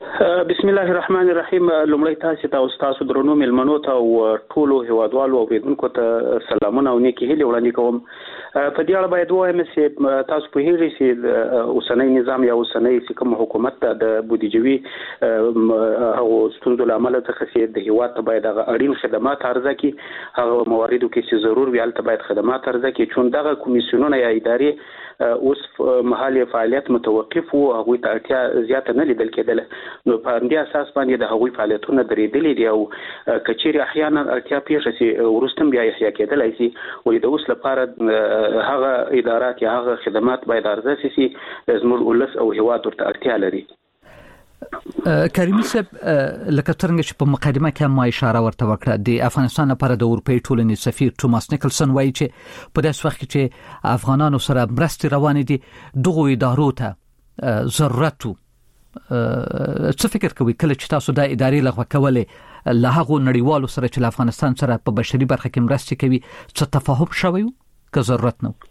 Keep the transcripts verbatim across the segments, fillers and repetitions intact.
بسم الله الرحمن الرحیم. لومړی تاسو ته او تاسو درنو ملمنو ته او ټولو هیوادوالو او اوریدونکو ته سلامونه او نیکی هیلې وړاندې کوم. په دې اړه باید وایم چې تاسو په هیڅ چې اوسنۍ نظام یا اوسنۍ کوم حکومت د بودیجوي او ستونزو له امله څخه چې د هیواد ته باید هغه اړین خدمات عرضه کړي، هغه مواردو کې چې ضرور وي هلته باید خدمات عرضه کړي، چون دغه کمیسیونونه یا ادارې اوس محل فعالیت متوقف وو، هغوی ته اړتیا زیاته نه لیدل کېدله. نو په همدې اساس باندې د هغوی فعالیتونه درېدلي دي او که چیرې احیانا اړتیا پیښه شي وروسته بیا احیا کېدلی شي، ولې د اوس لپاره هغه ادارات یا هغه خدمات باید عرضه شي زموږ ولس او هیواد ورته اړتیا لري. کریمي صاحب، لکه څنګه چې په مقدمه کې ما اشاره ورته وکړه، د افغانستان لپاره د اروپאי ټولنې سفیر توماس نیکلسن وایي چې په داسې وخت کې چې افغانانو سره مرستې روانې دي دغو ادارو ته ضرورت وو. څه فکر کوي کله چې تاسو د ادارې لغوه کولې له هغو نړیوالو سره چې له افغانستان سره په بشري برخه کې مرستې کوي څه تفاهم شوی وو که ضرورت نه و؟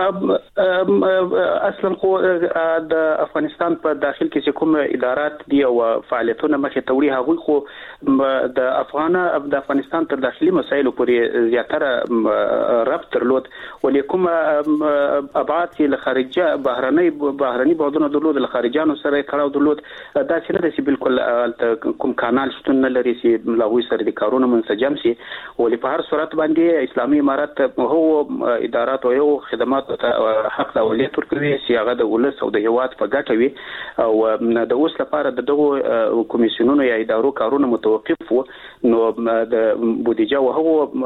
اصلا خو د افغانستان په داخل کې چې کوم ادارات دي او فعالیتونه مخې ته وړي، هغوی خو د افغان د افغانستان تر داخلي مسایلو پورې زیاتره ربط درلود، ولې کوم ابعاد چې له خارجه بهرنۍ بهرني بعدونه درلود، له خارجانو سره تړاو درلود، دا چې نه ده چې بالکل کوم کانال شتون نه لري چې له هغوی سره د کارونه منسجم شي، ولې په هر صورت باندې اسلامي امارت هو ادارات او یو خدمات حق د اولیت ورکوي چې هغه د ولس او د هیواد په ګټه وي، او د اوس لپاره د دغو کمیسیونونو یا ادارو کارونه متوقف وو، نو د بودیجه او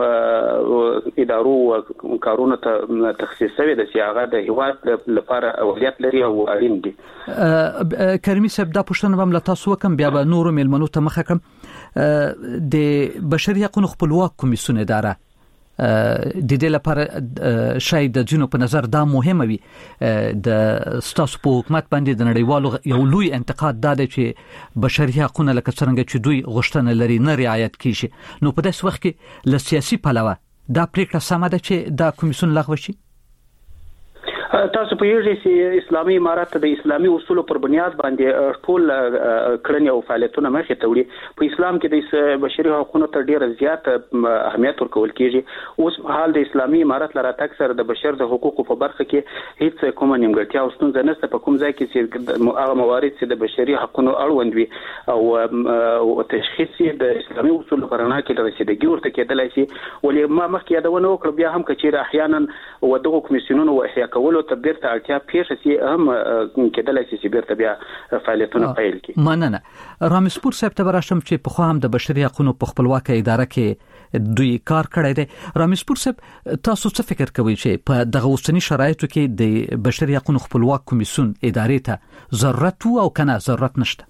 هغو ادارو کارونه ته تخصیص شوی د چې هغه د هیواد لپاره اولیت لري او اړین دي. کریمي صاحب، دا پوښتنه به م له تاسو وکړم، بیا به نورو مېلمنو ته مخه کړم. د بشري حقوقو خپلواک کمیسیون اداره د دې لپاره شاید د ځینو په نظر دا مهمه وي، د ستاسو په حکومت باندې د نړیوالو یو لوی انتقاد دا دی چې بشري حقوقونه لکه څرنګه چې دوی غوښتنه لري نه رعایت کیږي. نو په داسې وخت کې له سیاسي پلوه دا پریکړه سمه ده چې دا کمیسیون لغوه شي؟ تاسو په یوه چې اسلامي امارات د اسلامي اصولو پر بنیاد باندې ټول کړنې او فعالیتونه مخې ته وړي. په اسلام کې د بشري حقوقو ته ډیر زیات اهمیت ورکول کیږي. اوس حال د اسلامي امارات لپاره تکثر د بشر د حقوقو په برخه کې هیڅ کومه نیمګړتیا او ستونزه نشته. په کوم ځای کې چې هغه موارد چې د بشري حقوقو اړوند وي او تشخیص د اسلامي اصولو په رڼا کې د رسیدګي ورته کېدلای شي، ولې ما مخکې یادونه وکړه بیا هم کچېر احیانا و دغه کمیسیونونو احیا کول ته بیرته اړتیا پیښه شي هم کېدلای شي چې بیرته بیا فعالیتونه پیل کړي. مننه. رامسپور صاحب ته راشم چې په خو هم د بشري حقوقو په خپلواکه اداره کې دوی کار کړی دی. رامسپور صاحب، تاسو څه فکر کوئ چې په دغه اوسنی شرایطو کې د بشري حقوقو خپلواک کمیسیون ادارې ته ضرورت او کنه ضرورت نشته؟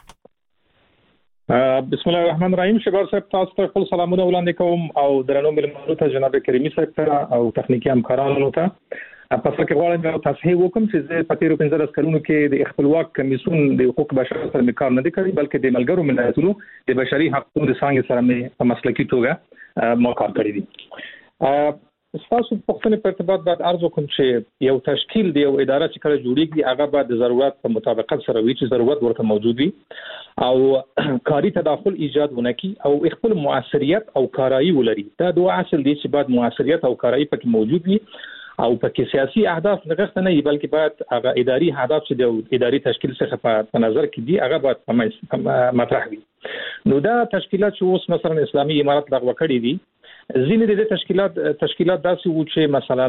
بسم الله الرحمن الرحیم. شبار صاحب، تاسو ته خپل سلامونه وړاندې کوم او درنو ملمنو ته جناب کریمي صاحب ته او تخنیکی همکارانو ته په فکر غواړم چې تصحیح وکم چې زه په تیرو پنځه کلونو کې د خپلواک کمیسیون د حقوق بشر سره کار نه کړی، بلکې د ملګرو ملتونو د بشري حقوقو د څنګه سره مې په مسلکي توګه ما کار کړی دی. تاسو په خپل ارتباط باید عرض وکم چې یو تشکیل دی، یو اداره چې کله جوړیږي هغه باید د ضرورت په مطابقت سره وي، چې ضرورت ورته موجود وي او کاری تداخل ایجاد ونکړي او خپل موثریت او کارایی ولري. دا دوه اصل دي چې باید موثریت او کارایی پکې موجود وي او پکې سیاسي اهداف نغښت نه وي، بلکې باید هغه اداري اهداف چې د اداري تشکیل څخه په نظر کې دي هغه باید مطرح وي. نو دا تشکیلات چې اوس مثلا اسلامي امارات لغوه کړي دي، ځینې د تشکیلات تشکیلات داسې وو چې مثلا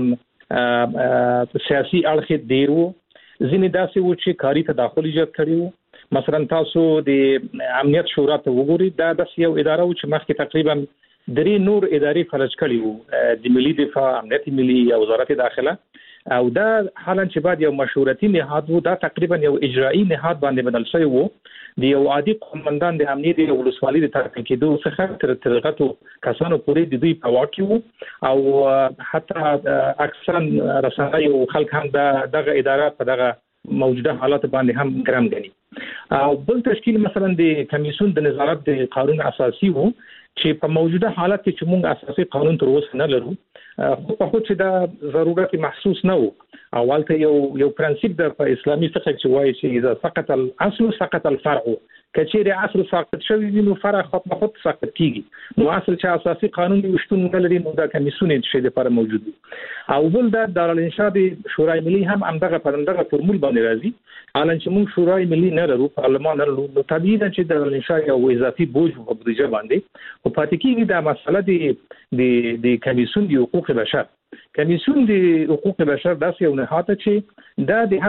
سیاسي اړخ ډیر وو، ځینې داسې وو چې کاري تداخل ایجاد کړي وو. مثلا تاسو د امنیت شورا ته وګورئ، دا د یو اداره و چې مخکې تقریبا درې نور ادارې فلج کړي وو، د ملي دفاع، امنیت ملي یا وزارت داخله، او دا حالا چې بعد یو مشورتي نهاد وو، دا تقریبا یو اجرایی نهاد باندې بدل شوی وو. د یو عادي قومندان د امنیت د ولسوالۍ د طرف کېدو څخه تر ترغتو کسانو پورې د دوی په واک کې وو، او حتی اکثرا رسنۍ او خلک هم دغه اداره په دغه موجوده حالات باندې هم ګرام غني. او بل تشکیل مثلا د کمیسیون د نظارت د قانون اساسي وو، چې په موجوده حالت کې چې موږ اساسي قانون تر اوسه نه لرو، خو په خو چې دا ضرورت محسوس نه وو. اول ته یو یو پرنسپ د اسلامي فقه چې وایي چې اذا سقط الاصل سقط الفرع، کچېره اصل ساقط شوی وي نو فرع خط خط ساقط کیږي نو اصل چې اساسي قانون وشتون نه لري نو دا کمیسیون چې لپاره موجود دي او بل د دارالانشاء د شورای ملي هم همدغه پرندغه فرمول باندې راځي حالان چې موږ شورای ملي نه لرو پارلمان نه لرو نو طبيعي ده چې دارالانشاء یو اضافي بوج په بودیجه باندې او پاتې کیږي دا مسله د د د کمیسیون د حقوق بشر کمیسیون د حقوق بشر داسې یو نهاد چې دا د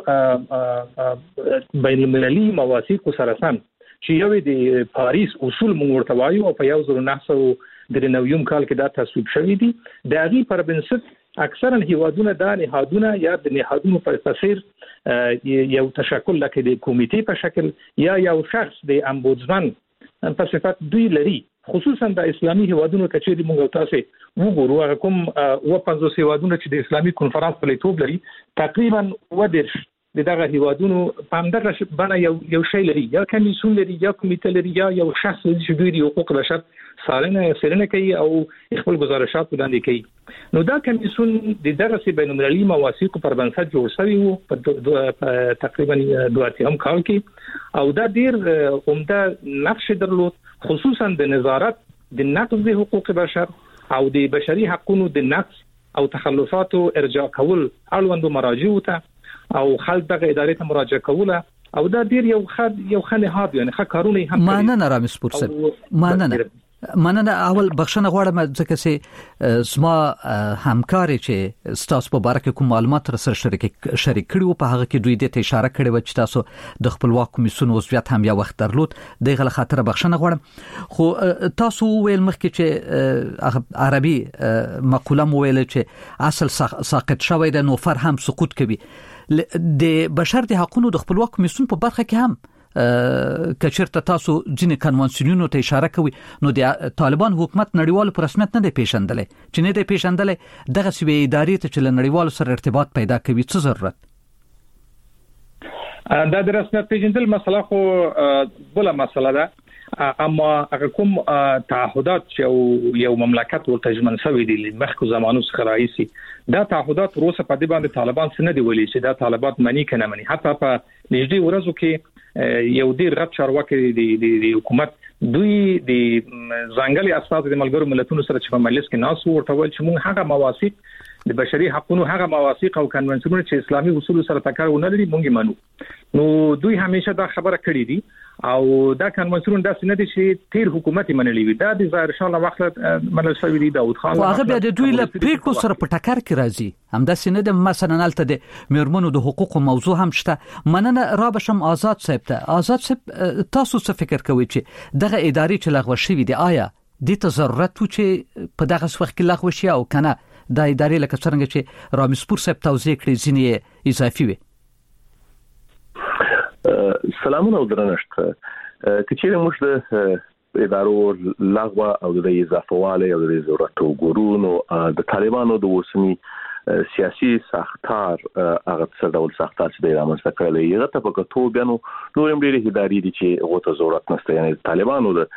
هغه بین المللي مواثیق سره سم چې یو د پاریس اصول موږ ورته وایو او په یو ځل نه سو د نویم کال کې دا تصویب شوی دی د هغه پر بنسټ اکثرا هیوادونه دا نهادونه یا د نهادونو په تفسیر یو تشکل لکه د کمیټې په شکل یا یو شخص د امبودسمن په صفت دوی لري خصوصا د اسلامي هیوادونو کچې موږ تاسو وګورو هغه کوم و پنځوس هیوادونو چې د اسلامي کنفرانس په لیتوب لري تقریبا و درش دغه هیوادونو په همدغه باندې یو یو شی لري یا کمیسیون لري یا کمیټه لري یا یو شخص چې دوی د حقوق بشر سالنه سرنه کوي او خپل گزارشات وړاندې کوي نو دا کمیسیون د دغه بین المللي مواثیق پر بنسټ جوړ شوی وو په تقریبا دوه اتیا کال کې او دا ډیر عمده نقش درلود خصوصا د نظارت د نقض د حقوق بشر او د بشري حقوقو د نقض او تخلفات ارجاع کول اړوند مراجع ته او خلک دغه ادارې ته مراجعه کوله او دا ډیر یو خد یو خنه هاب یعنی ښه کارونه هم مانه رامز پرسب مانه مننه اول بخښنه غواړم ځکه چې زما همکاري چې ستاسو په باره کې کوم معلومات سره شریک شریک کړو په هغه کې دوی د اشاره کړې و چې تاسو د خپلواک کمیسیون عضویت هم یا وخت درلود دغه خاطر بخښنه غواړم خو تاسو ویل مخکې چې عربي مقوله مو ویل چې اصل ساقط شوی د نوفر هم سقوط کوي د بشر د حقوقو د خپلواک کمیسیون په برخه کې هم کچرته تاسو ځینې کنوانسیونونو ته اشاره کوي نو د طالبان حکومت نړیوالو پر رسمیت نه دی پیژندلې چې نه دی پیژندلې دغه سوي ادارې ته چې نړیوالو سره ارتباط پیدا کوي څه ضرورت دا د رسمیت پیژندل مسله خو بل مسله ده اما هغه کوم تعهدات چې یو مملکت ورته ژمن شوی دی مخکې زمانو څخه راځي دا تعهدات روسه په دې باندې طالبان څه نه دی ویلي چې دا طالبات منی کنه منی حتی په نږدې ورځو کې یو ډیر غټ چارواکي د حکومت دوی د ځنګلي اساس د ملګرو ملتونو سره چې په مجلس کې ناس ورته ول چې موږ هغه مواثیق د بشري حقوقو هغه مواثیق او کنونسیونونه چې اسلامي اصول سره ټکر ونه لري موږ منو نو دوی همیشه دا خبره کړې دي او دا کنونسیون دا سینه دي چې تیر حکومت منلې وي دا د ظاهر شاه وخت منل شوی دی داوود خان هغه بیا د دوی له پریکړو سره په ټکر کې راځي هم دا سینه د مثلا نلته د میرمنو د حقوقو موضوع هم شته مننه را بشم آزاد صاحب ته آزاد صاحب تاسو څه فکر کوئ چې دغه ادارې چې لغوه شوی دی آیا د ته ضرورت و چې په دغه وخت کې لغوه شي او کنه دا ادارې لکه څنګه چې رامسپور صاحب توضیح کړی ځینې اضافي وي سلامونه او درنښت کچېره موږ د ادارو لغوه او د اضافه والي او د ضرورت وګورو نو د طالبانو د وسنی سیاسي ساختار هغه څه ډول ساختار چې د رامنځته کړل یو ته په کتو بیا نو نور هم ډېری ادارې دي چې غوته ضرورت نشته یعنی طالبانو د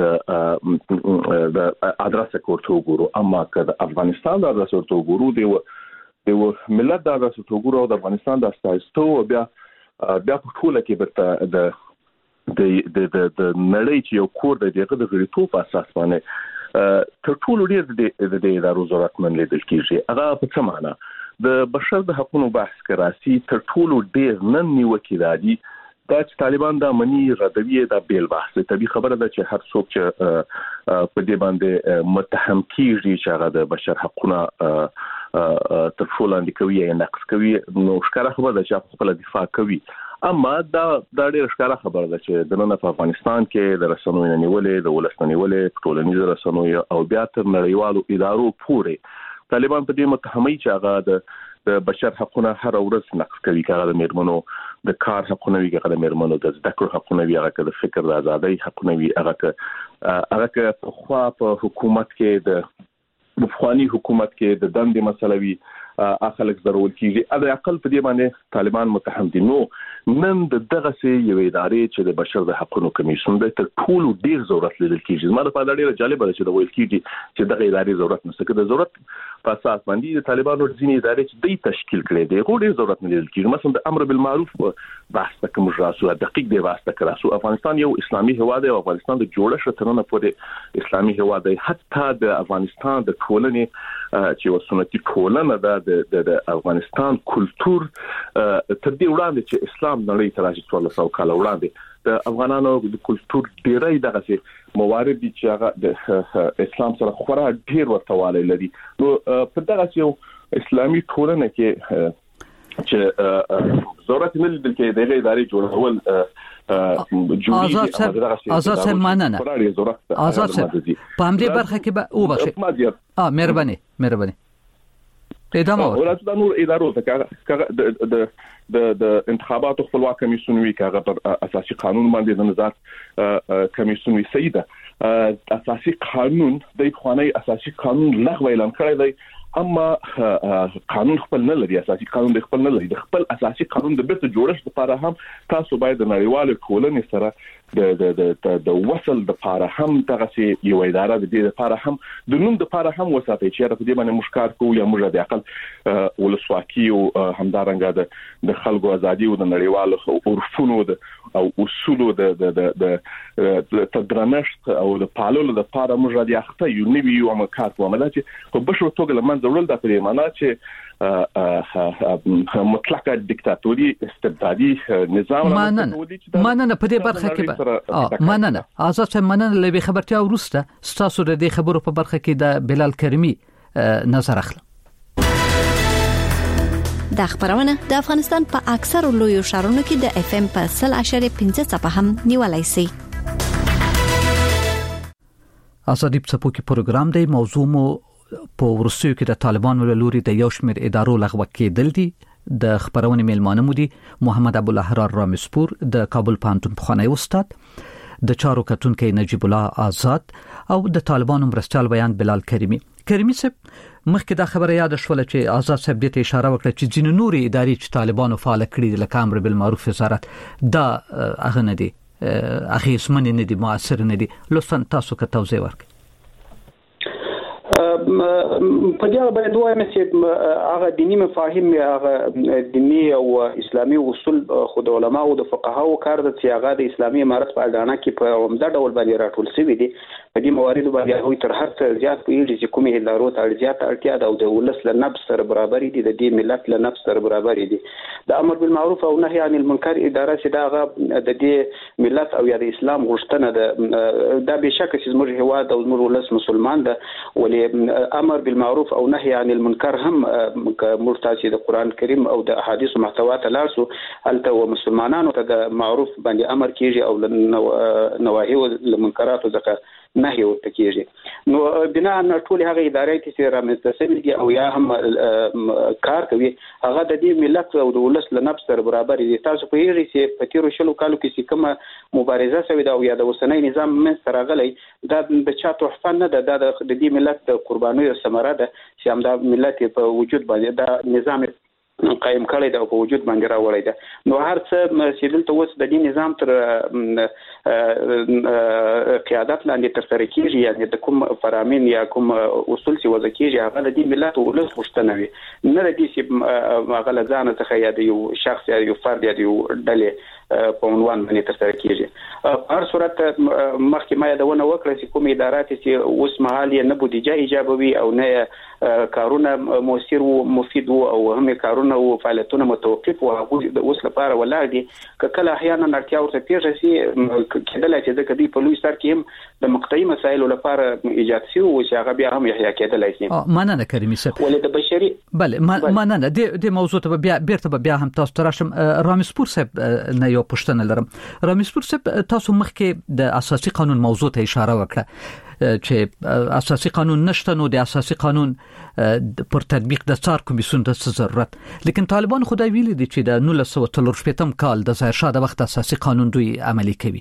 د ادرس کوټو ګورو اما که د افغانستان د ادرس کوټو ګورو دی د ملت د ادرس کوټو ګورو د افغانستان د استایستو بیا بیا په ټوله کې برته د د د د نړۍ چې یو کور د دغه د غړیتوب په اساس باندې تر ټولو ډیر د د ادارو ضرورت من لیدل کیږي هغه په څه معنا د بشر د حقوقو بحث کراسي تر ټولو ډیر نن نیوکې دادي دا چې طالبان د منی ردوی د بیل بحث طبي خبره ده چې هر څوک چې په دې باندې متهم کیږي چې هغه د بشر حقوقو تر ټولو لاندې کوي یا نقص کوي نو ښکاره خبره ده چې خپل دفاع کوي اما دا د ډېر ښکاره خبره ده چې د نن په افغانستان کې د رسنوي نیولې د ولسمنۍ نیولې ټولنیز رسنوي او بیا تر نړیوالو ادارو پورې طالبان په دې متهمي چې هغه د د بشر حقوقو هر ورځ نقص کوي هغه د میرمنو د کار حقوقو وی هغه د میرمنو د زده کړو حقوقو وی هغه د فکر د ازادۍ حقوقو وی هغه هغه په خوا په حکومت کې د مفخوانی حکومت کې د دندې مسلوي اخلک ضرورت کیږي د عقل په دې باندې طالبان متهم دي نو نن د دغه سي یو ادارې چې د بشر د حقوقو کمیسیون د تر ټولو ډیر ضرورت لیدل کیږي زما په اړه ډیره جالب ده چې د ویل کیږي چې دغه ادارې ضرورت نشته د ضرورت په اساس باندې د طالبانو ځینې ادارې چې د تشکیل کړي دي غوډه ضرورت نه لري کیږي. مثلا د امر بالمعروف بحث کوم راسو دقیق دی واسطه کراسو افغانستان یو اسلامي هیواد دی او افغانستان د جوړښت ترنه پورې اسلامي هیواد دی. حتی د افغانستان د ټولنې چې وسنتي ټولنه د د افغانستان کلچر تر دې وړاندې چې اسلام نړۍ ته راځي څوارلس سوه کال وړاندې د افغانانو د کلچر ډیری دغه موارد دي چې هغه د اسلام سره خورا ډیر ورته والی لري. نو په دغه یو اسلامي ټولنه کې چې ضرورت نه لیدل کې د ادارې جوړول آزاد آزاد سم مننه آزاد سم په همدې برخه کې به او بخښه اه مهرباني مهرباني ادامه ورته د نور ادارو ته د د د انتخاباتو خپلواک کمیسیون وی کاغه پر اساسي قانون باندې د نظارت کمیسیون وی سیده اساسي قانون د خوانی اساسي قانون لغوه اعلان کړی دی اما قانون خپل نه لري. اساسي قانون د خپل نه لري. د خپل اساسي قانون د بیرته جوړښت لپاره هم تاسو باید د نړیوال ټولنې سره د د د د وصل د لپاره هم دغه یو اداره د دې لپاره هم د نوم د لپاره هم وساتئ چې په دې باندې مشکار کوو یا موږ د عقل ولسواکي او همدارنګه د د خلکو ازادي او د نړیوالو عرفونو او اصولو د د د تدرنشت او د پالولو د لپاره موږ د اخته یو نوی یو عمل کوو عملات په بشو توګه لمن ضرورت د پرې معنا چې مطلقه دیکتاتوري استبدادي نظام مننه مننه په دې برخه کې مننه آزاد صاحب مننه لوي خبرتیا ورسته تاسو د دې خبرو په برخه کې د بلال کریمی نظر اخلم. د خبرونه د افغانستان په اکثر لویو ښارونو کې د اف ام په صفر اشاریه پنځه څپه هم نیولای شي. ازادي په کې پروګرام دی. موضوع مو په ورسیو کې د طالبانو له لوري د یو شمېر ادارو لغوه کېدل دي. د خبرونه میلمانه مو دي محمد ابو الاحرار رامسپور د کابل پوهنتون پخوانی استاد، د چارو کتونکو نجیب الله آزاد او د طالبانو مرستيال بیان بلال کریمی. کریمی صاحب مخکې دا خبره یاد شول چې آزاد صاحب دې ته اشاره وکړه چې ځینې نوري ادارې چې طالبانو فعال کړي لکه امر بالمعروف وزارت دا هغه نه دي هغه اسمن نه دي مؤثر نه دي. لطفا تاسو که توضیح ورکړئ. په دې باندې وایم چې هغه دینی مفاهیم هغه دینی او اسلامي اصول خود علماء او د فقهاو کار د چې هغه د اسلامي امارت په اډانه کې په عمده ډول باندې راټول شوی دي. په دې موارد باندې هغه تر هر څه زیات پیږي چې کومه ادارو ته زیات اړتیا ده او د ولس له نفس سره برابر دي، د دې ملت له نفس سره برابر دي. د امر بالمعروف او نهي عن المنکر اداره چې دا هغه د دې ملت او یا د اسلام غوښتنه ده. دا به شک چې زموږ هیواد او زموږ ولس مسلمان ده، ولې امر بالمعروف او نهي عن المنکر هم مرتضی د قران کریم او د احادیث محتوا ته لارسو الته و مسلمانانو ته د معروف باندې امر کیږي او نواهی او المنکرات ځکه نهي ورته کیږي. نو بنا ان ټول هغه ادارې چې رامنځته شوي دي او یا هم کار کوي هغه د دې ملت او د ولس له نفس سره برابر دي. تاسو په یوه چې په تیرو شلو کالو کې چې کومه مبارزه شوې ده او یا د اوسنۍ نظام من سره غلي دا د چا تحفه نه ده، د دې ملت د قربانیو ثمره ده چې هم دا ملت په وجود باندې دا نظام قائم کړی دا په وجود باندې راوړی ده. نو هر څه چې دلته اوس د دې نظام تر قیادت لاندې تر سره کیږي، یعنی د کوم فرامین یا کوم اصول چې وضع کیږي هغه د دې ملت او ولس غوښتنه وي، نه د دې چې هغه له ځانه څخه یا د یو شخص یا یو فرد یا د یو ډلې په عنوان باندې تر سره کیږي. په هر صورت مخکې ما یادونه وکړه چې کوم ادارات چې اوس مهال یې نه بودیجه ایجابوي او نه کارونه موثر او مفید او هم کارونه او فعالیتونه متوقف او هغه د اوس لپاره ولاړ دي. کله احیانا اړتیا ورته پیښه شي کېدل چې د کدي په لوی سر کې هم د مقطعي مسایلو لپاره ایجاد شي او چې هغه بیا هم احیا کېدل شي. مننه کریمی صاحب. ولې د بشري بله مننه د موضوع ته بیا بیرته بیا هم تاسو تراشم. رامسپور صاحب نه یو پوښتنه لرم. رامسپور صاحب تاسو مخکې د اساسي قانون موضوع ته اشاره وکړه چې اساسي قانون نشته، نو د اساسي قانون پر تطبیق د څار کمیسیون د ضرورت، لیکن طالبان خدای ویلي دي چې د نولس سوه څلور شپېتم کال د ظاهرشاه د وخت اساسي قانون دوی عملي کوي.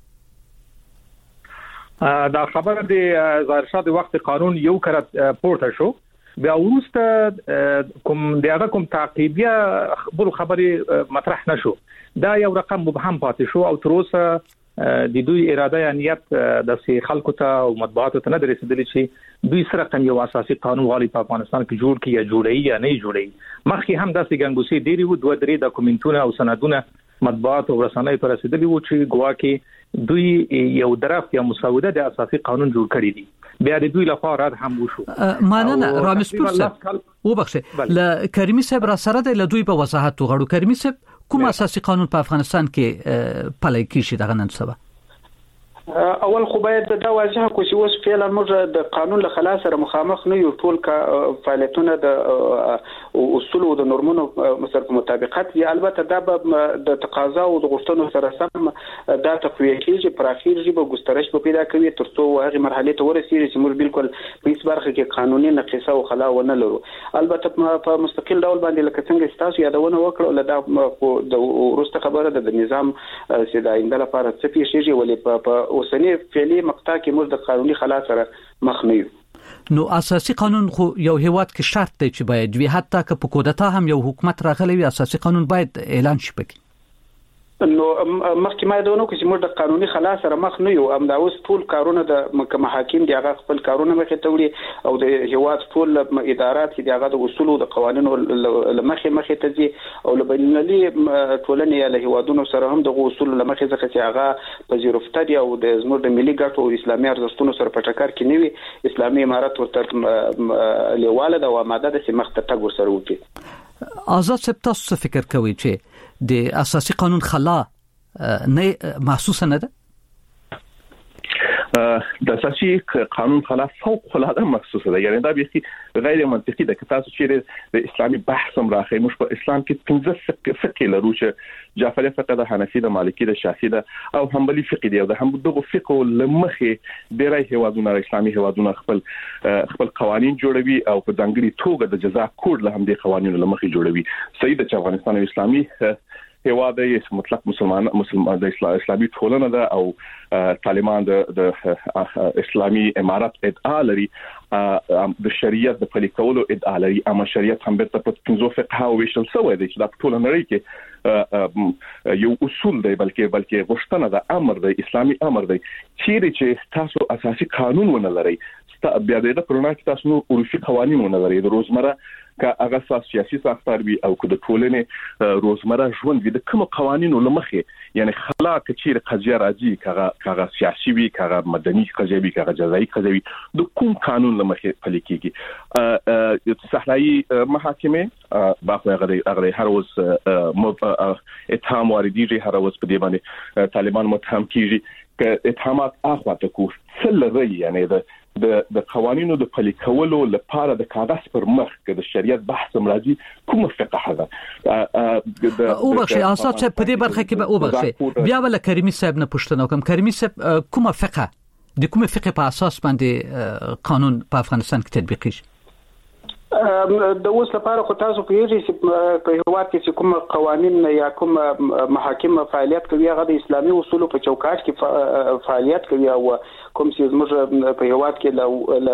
دا خبره د ظاهرشاه د وخت قانون یو کړه پورته شو، بیا وروسته کوم دغه کوم تعقیبیه بل خبري مطرح نشو، دا یو رقم مبهم پاتې شو او تر اوسه د دوی اراده یا نیت د سي خلکو ته او مطبوعاتو ته نه درېدلی چې دوی سره کوم یو اساسي قانون غواړي په افغانستان کې جوړ کړي یا جوړي یا نه جوړي مخکې هم داسې ګنګوسې ډېری وو دوه درې ډاکومنټونه او سندونه مطبوعات او رسنۍ ته رسیدلي وو چې ګواکې دوی یو درافت یا مسوده د اساسي قانون جوړ کړی دي بیا د دوی لپاره رد هم وشو. ماننه رامسپور صاحب وبخښه ل کریمي صاحب را سره د دوی په وضاحت غواړو. کریمي صاحب کوم اساسي قانون په افغانستان کې پلي کیږي دغه نن سبا؟ اول خو باید دا واضح کو چې اوس فعلا موږ د قانون له خلاص سره مخامخ نه یو ټول کا فعالیتونه د اصول او د نورمونو سره په مطابقت دي. البته دا به د تقاضا او د غوښتنو سره سم دا تقویه کیږي پر اخیر جبه ګسترش به پیدا کوي ترڅو هغه مرحله ته ورسیږي چې موږ بالکل په هیڅ برخه کې قانوني نقصه او خلا ونه لرو. البته په مستقل ډول باندې لکه څنګه تاسو یادونه وکړه لدا د ورسته خبره د نظام سیده آینده لپاره څه پیښیږي ولې په اوسنی فعلی مقطع کې موږ د قانوني خلا سره مخ نه یو. نو اساسي قانون خو یو هیواد کې شرط دی چې باید وي حتی که په کودتا هم یو حکومت راغلی وي اساسي قانون باید اعلان شي پکې. نو مخکې ما دونه کوم چې موږ د قانوني خلا سره مخ نه یو ام دا اوس ټول کارونه د محاکم دی هغه خپل کارونه مخې ته وړي او د هیواد ټول ادارات چې هغه د اصول او د قوانینو لمخې مخې ته دي او لبنلي ټولنې یا له هیوادونو سره هم د اصول لمخې ځکه چې هغه پذیرفته دي او د زموږ د ملي ګټو او اسلامي ارزښتونو سره په ټکر کې نه وي اسلامي امارت ورته لیواله د وماده د سیمخ ته تګ ورسره وکړي. آزاد صاحب تاسو فکر کوئ چې د اساسي قانون خلا نه محسوسه نه ده؟ د اساسي قانون خلا فوق العاده محسوسه ده. یعنی دا به غیر منطقي ده که تاسو چې د اسلامي بحث هم راخی موږ په اسلام کې پنځه فقه لرو چې جعفری فقه ده، حنفي ده، مالکي ده، شافعي ده او حنبلي فقه دی. او د هم دغه فقه لمخې ډیری هیوادونه اسلامي هیوادونه خپل خپل قوانين جوړوي او په ځانګړي توګه د جزا کوډ له هم د قوانینو لمخې جوړوي. صحیح ده چې افغانستان اسلامي هیواد یې مطلق مسلمان مسلمان د اسلامي ټولنه ده او طالبان د اسلامي امارت ادعا لري د شریعت د پلي کولو ادعا لري اما شریعت هم په پنځو فقه او ویشل سوی دی چې د ټول نړۍ کې یو اصول دی بلکې بلکې غوښتنه د امر د اسلامي امر دی چیرې چې تاسو اساسي قانون ونه لري بیا د پرونا کې تاسو نو عرفي قوانين ونه لري د روزمره که هغه سیاسي ساختار وي او که د ټولنې روزمره ژوند وي د کوم قوانینو لمخې یعنی خلا کچیر قضیه راځي کغه کغه سیاسي وي کغه مدني قضیه وي کغه جزایي قضیه وي د کوم قانون لمخې پلي کیږي. صحرایي محاکمه باخو هغه هغه هر اوس اتهام واردېږي هر اوس په دې باندې طالبان متهم کیږي که اتهامات اخواته کو څل لري یعنی د د د قوانینو د پلي کولو لپاره د کاغذ پر مخ کې د شریعت بحث مرادي کوم فقه ده او بخښه اساس په دې برخه کې به او بخښه بیا ول کریمي صاحب نه پوښتنه وکم. کریمي صاحب کوم فقه د کوم فقه په اساس باندې قانون په افغانستان کې تطبیق کیږي؟ د اوس لپاره خو تاسو پیږئ چې په هیواد کې چې کوم قوانين یا کوم محاکم فعالیت کوي هغه د اسلامي اصولو په چوکاټ کې فعالیت کوي او کوم چې موږ په هیواد کې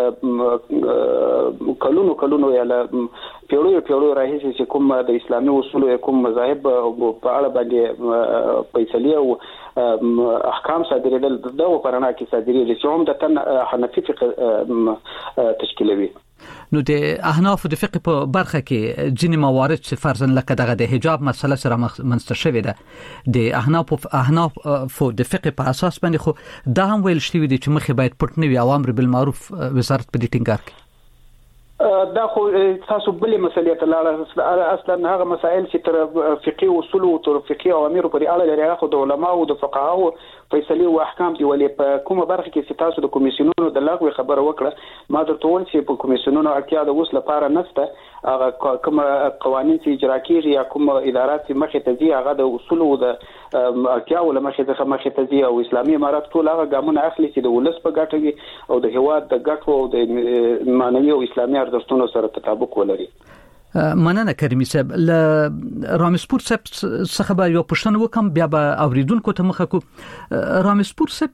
ل کلونو کلونو یا ل پیړیو پیړیو راهیسې چې کوم د اسلامي اصولو کوم مذاهب په اړه باندې فیصله او احکام صادرېدل دغه قرانه کې صادرېږي چې هم د تن حنفي فقه تشکیلوي. نو د احناف د فقه په برخه کې ځینې موارد چې فرضاً لکه دغه د حجاب مسله سره منځته شوې ده د احناف احناف د فقه په اساس باندې خو دا هم ویل شوی دی چې مخې باید پټ نه وي اوامر بالمعروف وزارت په دې ټینګار کوي. دا خو تاسو بلې مسلې ته لاړه اصلا هغه مسائل چې تر فقهي اصول او تر فقهي اوامر پورې اړه لري هغه د علماء او د فقهاو فیصله او احکام دی ولې په کومه برخه کې چې تاسو د کمیسیونونو د لغوه خبره وکړه ما درته وویل چې په کمیسیونونو اړتیا د اوس لپاره نشته هغه کوم قوانين چې اجرا کیږي یا کوم ادارات چې مخې ته دي هغه د اصول او د اړتیا ول مخې ته مخې ته دي او اسلامي امارات ټول هغه ګامونه اخلي چې د ولس په ګټه وي او د هیواد د ګټو او د معنوي او اسلامي ارزښتونو سره تطابق ولري. مننه کریمي صاحب ل رامسپور صاحب څخه به یو پوښتنه وکم بیا به اوریدونکو ته مخه کو. رامسپور صاحب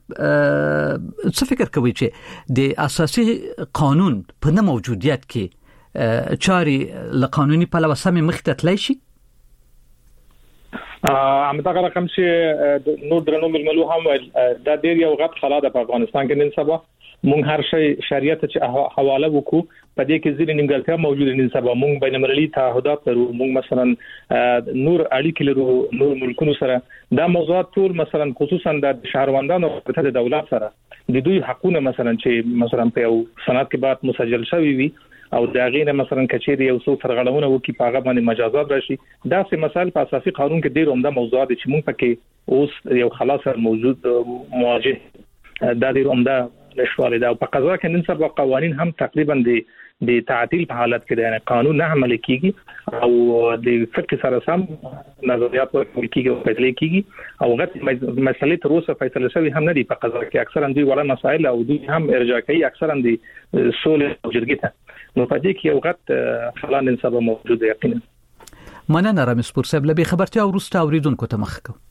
څه فکر کوي چې د اساسي قانون په نه موجودیت کې چاري له قانوني پلوه سمې مخ ته تللی شي؟ همدا رقم چې نور درنو ململو هم د ډیر یو غټ خلا د افغانستان کې نن سبا مونږ هر شي شریعت چې حواله وکړو په دې کې ځینې نیمګړتیا موجوده نن سبا مونږ بین المللي تعهدات لرو مونږ مثلا نور اړیکې لرو نور ملکونو سره دا موضوعات ټول مثلا خصوصا د شهروندانو په د دولت سره د دوی حقونه مثلا چې مثلا په یو سند کې بعد مسجل شوی وي او دا غینه مثلا کچېری یو څو فرغړونه وکي په هغه باندې مجازات راشي دا سه مسائل په اساسي قانون کې ډیر عمده موضوعات چې مونږ پکې اوس یو خلاص موجود مواجه دا ډیر عمده نشواله دا په قضا کې نن سبا قوانين هم تقریبا د د تعطیل په حالت کې د قانون نه عمل کیږي او د فقه سره سم نظریات ورکول کیږي او فیصله کیږي او غټ مسلې تر اوسه فیصله شوی هم نه دي په قضا کې اکثرا دوی وړه مسائل او دوی هم ارجاع کوي اکثرا د سولې او جرګې ته نو په دې کې یو غټ خلل نن سبا موجود دی یقینا مننه رامز پور صاحب لبي خبرتي اوروسته اوریدونکو ته مخ کو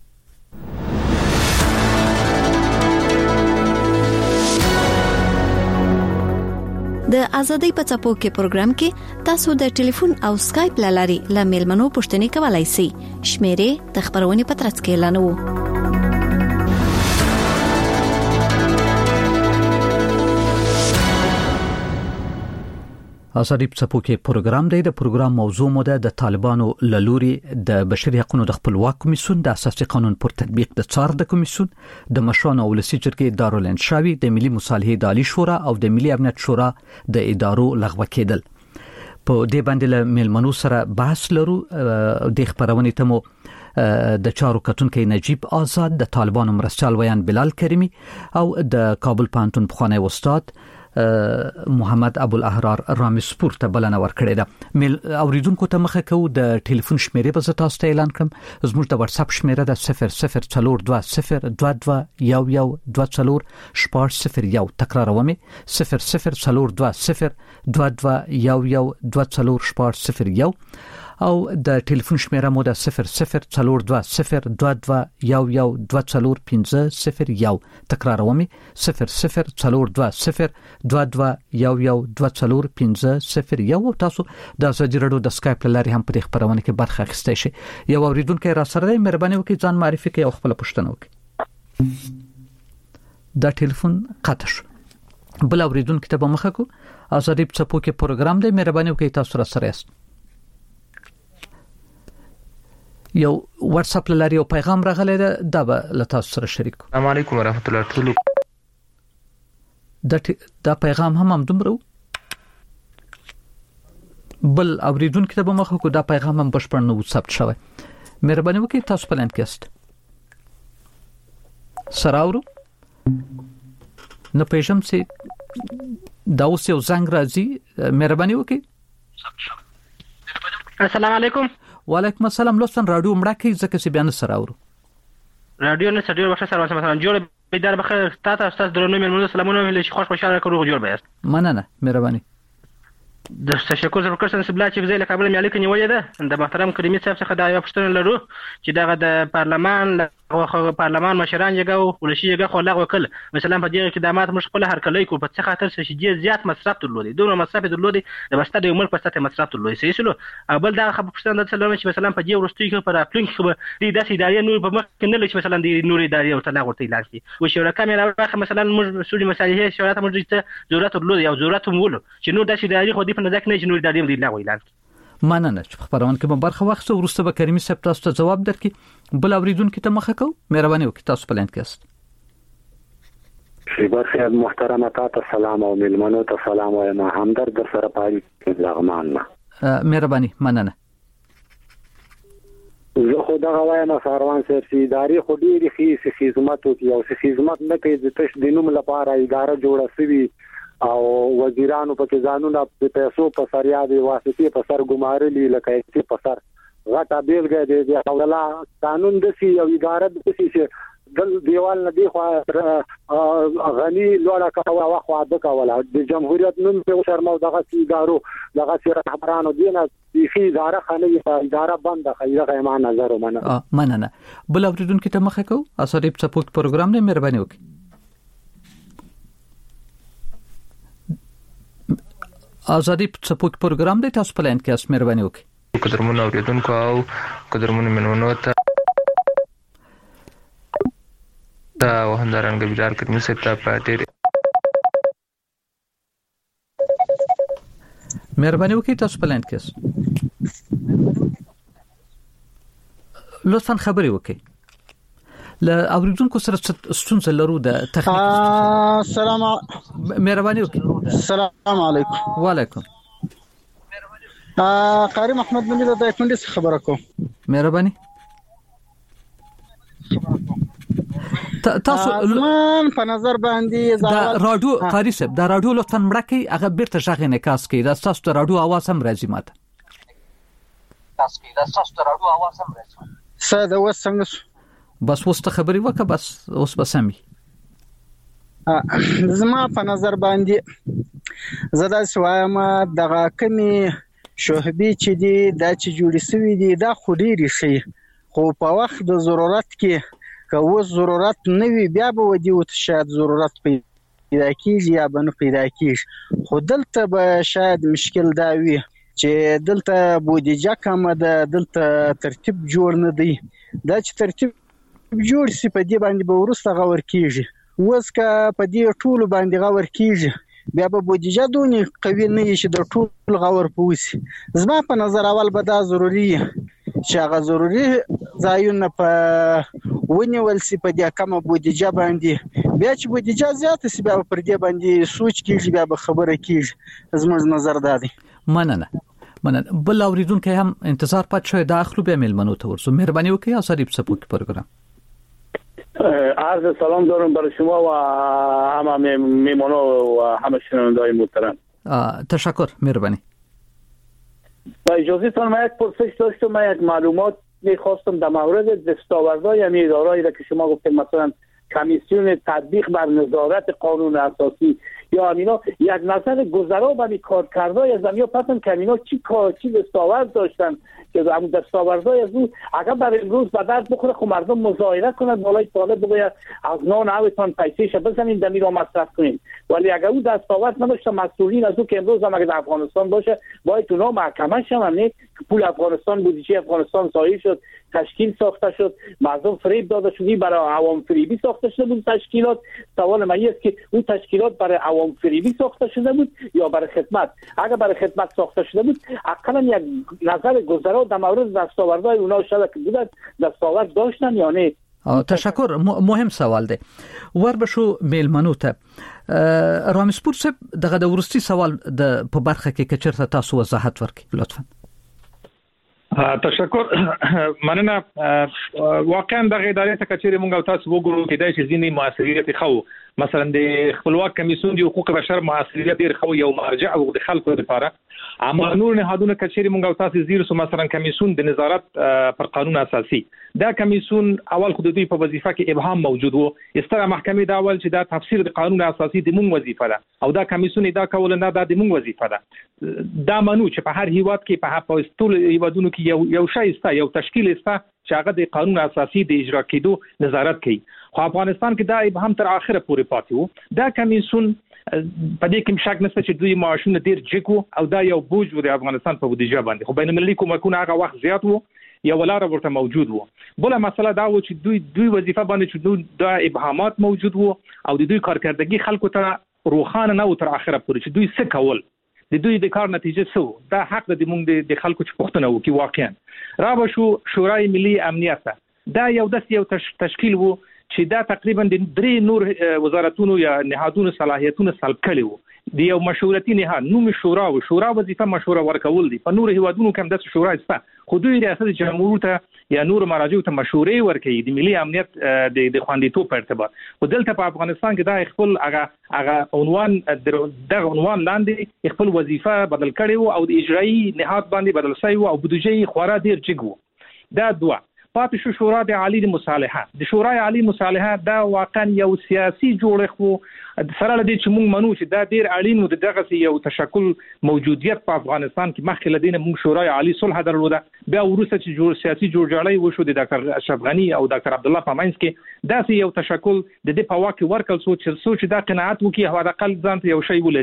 د ازادۍ په څپو کې پروګرام کې تاسو د ټلیفون او سکایپ لاري لامل منو پښتني کولای شئ شمیرې د خبرونې پترڅ کې اعلانوو ازادۍ په څپو کې پروګرام دی د پروګرام موضوع مو ده د طالبانو لوري د بشري حقوقو د خپلواک کمیسیون د اساسي قانون پر تطبیق د څار د کمیسیون د مشرانو ولسی جرګې دارالانشاوي د ملي مصالحې د عالی شورا او د ملي امنیت شورا د ادارو لغوه کېدل په دې باندې له ملمنو سره بحث لرو د خبرونه ته مو د چارو کتونکو نجیب آزاد د طالبانو مرستيال ویان بلال کریمی او د کابل پانتون بخانه استاد محمد ابو الاحرار رامسپور ته بلنه ورکړې ده مل اوریدونکو ته مخه کو د ټلیفون شمیرې په تاسو ته اعلان کوم زموږ د واتس اپ شمیره ده صفر صفر څلور دوه صفر دوه دوه یو یو دوه څلور شپږ صفر یو تکراروم صفر صفر څلور دوه صفر دوه دوه یو یو دوه څلور شپږ صفر یو او د ټلیفون شمیره مو ده صفر صفر څلور دوه صفر دوه دوه یو یو دوه څلور پنځه صفر یو تکراروم صفر صفر څلور دوه صفر دوه دوه یو یو دوه څلور پنځه صفر یو او تاسو د زجرړو د سکایپ لاري هم په خبرونه کې برخه اخیستئ شئ یو اوریدونکو را سره مهرباني وکړئ ځان معرفي کړئ او خپل پوښتنه وکړئ دا ټلیفون قطع شو بل اوریدونکو ته به مخه کو ازادۍ په څپو کې پروګرام دی مهرباني وکړئ تاسو را سره یاست یو واتس اپ لاري او پیغام راغلی دا د به له تاسو سره شریک السلام علیکم ورحمت الله ټول دا دا پیغام هم هم دومره بل اوریدونکو ته به مخه کو دا پیغام هم بشپړ نه ثبت شوی مهرباني وکړئ تاسو په لاند کې است سراورو نه پېژم چې دا اوس یو زنګ راځي مهرباني وکړئ السلام علیکم وعلیکم السلام لوستن رادیو مړه کې ځکه چې بیان سره اورو رادیو نه سړي وخت سره مثلا جوړ بيدار بخیر تاسو تاسو درنو مې سلامونه مې خوش خوشاله کړو جوړ بیاست مننه مهرباني د تشکر زر وکړم چې بلا چې وزې له کابل مې الیک نیولې ده د محترم کریمي صاحب څخه دا یو پښتنه لرو چې دغه د پارلمان او پارلمان مشران یګو ولشي یګو خو لغوه کړ مثلا په دې کې د مات مش خپل هر کله کو په څه خاطر چې زیات مصرف درلودي دوه مصرف درلودي د بسته د عمر په سطح مصرف درلودي صحیح شلو بل دا خبر پښتنه د څلور چې مثلا په دې ورستوي کې پر اپلینک خو د داسې ادارې نور په مخ کې نه لچ مثلا د نور ادارې او تلا ورته اعلان شي او شورا کامل واخه مثلا موږ سولې مسایل شورا ته موږ ته ضرورت درلودي او ضرورت مول چې نور داسې ادارې خو دې په نظر کې نه نور ادارې دی لا ویلان مننه چې خبرونه کې برخه وخت ورسته به کریمي صاحب تاسو ته جواب درکړي بل اوریدونکو ته مخه کو مهرباني وکړئ تاسو په لاند کې است شیبر خیال محترمه تاسو سلام او ملمنو ته سلام وایم همدرد سره پاري لغمان ما مهرباني مننه زه خو دا وایم سروان سرسي ادارې خو ډېری خې خدمت او یو خدمت نه کوي د تش دینوم لپاره اداره جوړه شوی او وزیرانو په ځانونه په پیسو په سر یادې واسطې په سر ګمارلي لکه چې په سر غټه بیلګه دی د حواله قانون د سی یو اداره د سی چې د دیوال نه دی خو غني لوړه کاوه واخوا د کاوله د جمهوریت نوم په شرمو دغه ادارو دغه رهبرانو دینه چې اداره خلې اداره بنده خیره ایمان نظر ومنه مننه بل اوریدونکو ته مخه کو اساري سپورت پروګرام نه مهرباني وکړئ ازادي سپورت پروګرام دی تاسو په لاند کې اس مهرباني وکړئ قدرمن اوریدونکو او قدرمن منونو ته او همدارنګه بیدار کریمي صاحب ته په ډېر مهرباني وکړئ تاسو په لاند کې لطفا خبري وکړئ ل اوریدونکو سره ستونزه لرو د تخنیک السلام مهرباني وکړئ السلام علیکم وعلیکم قاری محمد نبی د کندز خبره کوم مهرباني تاسو من په نظر باندې دا رادیو قاری صاحب دا رادیو لطفا مړه کړئ هغه بیرته ژغ انعکاس کړئ دا تاسو د رادیو आवाज هم راځي ماته تاسو کې دا تاسو د رادیو आवाज هم راځي ساده وسنګ بس وسته خبري وکړه بس اوس بسامي زما په نظر باندې زدا سوایم دغه کمی شوهبي چې دی دا چې جوړی سوي دی دا خوري شي خو په وخت د ضرورت کې که و ضرورت نه وي بیا به ودی او شاید ضرورت پیدا کیږي یا به نه پیدا کیږي خو دلته به شاید مشکل دا وي چې دلته بودیجه کم ده دلته ترتیب جوړ نه دی دا چې ترتیب جوړ سي په دې باندې به ورسته غور کیږي وسکه په دې ټول باندې غور کیږي بیا به بودیجه دونی قوي نه شي د ټول غور پوسی زما په نظر اول به دا ضروری چې هغه ضروری ځایونه په ونیول سي په دې کمه بودیجه باندې بیا چې بودیجه زیاته سي بیا پر دې باندې سوچ کیږي بیا به خبره کیږي زما نظر دا دی مننه مننه بل اوریدونکو هم انتظار پات شوی داخلو به ملمنو ته ورسو مهرباني وکړئ او سریب سپورت پروگرام عرض سلام دارم برای شما و همه میمانان و همه شنونده‌های محترم. تشکر مهربانی. با اجازهتان من یک پرسش داشتم من یک معلومات میخواستم در مورد دستاوردهای یعنی اداره‌ای که شما گفتید مثلا کمیسیون تطبیق بر نظارت قانون اساسی یا امینا یک نظر گذرا به کارکردهای از امیا پتن که امینا چی کار چی دستاورد داشتن که همون دستاوردهای از اون اگر برای امروز به درد بخوره خب مردم مظاهره کنند بالای طالب بگوید از نان اوتان پیسهش بزنید دمی را مصرف کنید ولی اگر اون دستاورد نداشته مسئولین از اون که امروز هم اگر در افغانستان باشه باید اونا محکمه شون نه پول افغانستان بودجه افغانستان ضایع شد تشکیل ساخته شد مردم فریب داده شدی برای عوام فریبی ساخته شده بود تشکیلات سوال من است که اون تشکیلات برای عوام فریبی ساخته شده بود یا برای خدمت اگر برای خدمت ساخته شده بود اقلا یک نظر گذرا در مورد دستاوردهای اونا شده که بودن دستاورد داشتن یا نه تشکر مهم سوال دی ور بشو میلمنو ته رامسپور صاحب دغه د ورستي سوال د په برخه کې کچرته تاسو وضاحت ورکړئ لطفا تشکر مننه واقعا دغه ادارې ته کچېره مونږ تاسو وګورو کې دای چې ځینې مؤثریت خو مثلا د خپلواک کمیسیون د حقوق بشر مؤثریت ډیر خو یو مرجع او د خلکو لپاره اما نور نهادونه کچېره مونږ تاسو زیر سو مثلا کمیسیون د نظارت پر قانون اساسي دا کمیسیون اول خو د دوی په وظیفه کې ابهام موجود وو استره محکمې دا اول چې دا تفسیر د قانون اساسي د مونږ وظیفه ده او دا کمیسیون دا کول نه دا د مونږ وظیفه ده دا منو چې په هر هیواد کې په هغه ټول هیوادونو کې یو یو شای است یو تشکیل است چې هغه د قانون اساسي د اجرا کېدو نظارت کوي خو افغانستان کې دا ابهام تر اخره پورې پاتې وو دا کمیسیون په دې کې شک نشته چې دوی معاشونه ډیر جګو او دا یو بوج و د افغانستان په بودیجه باندې خو بین المللي کومکونه هغه وخت زیات وو یو ولاره ورته موجود وو بل مسله دا و چې دوی دوی وظیفه باندې چې دوی دا ابهامات موجود وو او د دوی کارکردګي خلکو ته روخانه نه و تر اخره پورې چې دوی څه کول د دوی د کار نتیجه سو دا حق د موږ د خلکو چې پښتنه وو کې واقعا را به شو شورای ملي امنیت دا یو د یو تشکیل وو چې دا تقریبا د درې نور وزارتونو یا نهادونو صلاحیتونه سلب کړي وو د یو مشورتي نهاد نوم شورا او شورا وظیفه مشوره ورکول دي په نور هیوادونو کې هم د شورا است خو دوی ریاست جمهور ته یا نور مراجع ته مشورې ورکوي د ملي امنیت د د خوندیتوب په ارتباط خو دلته په افغانستان کې دا خپل هغه هغه عنوان د عنوان لاندې خپل وظیفه بدل کړي او د اجرایی نهاد باندې بدل شوی او بودجه خورا ډیر جګو دا دوه پاتې شو شورا د عالی د مصالحه د شورای عالی مصالحه دا واقعا یو سیاسي جوړښت وو سره لدی چې موږ منو چې دا ډیر اړین و دغه یو تشکل موجودیت په افغانستان کې مخکې لدینه موږ شورای عالی صلح درلوده بیا ورسته چې جوړ سیاسي جوړجاړی وشو د ډاکټر اشرف غنی او ډاکټر عبد الله پامنس کې دا یو تشکل د دې په واقع ورکل سوچ سوچ دا قناعت وکي هو د اقل ځان ته یو شی ولري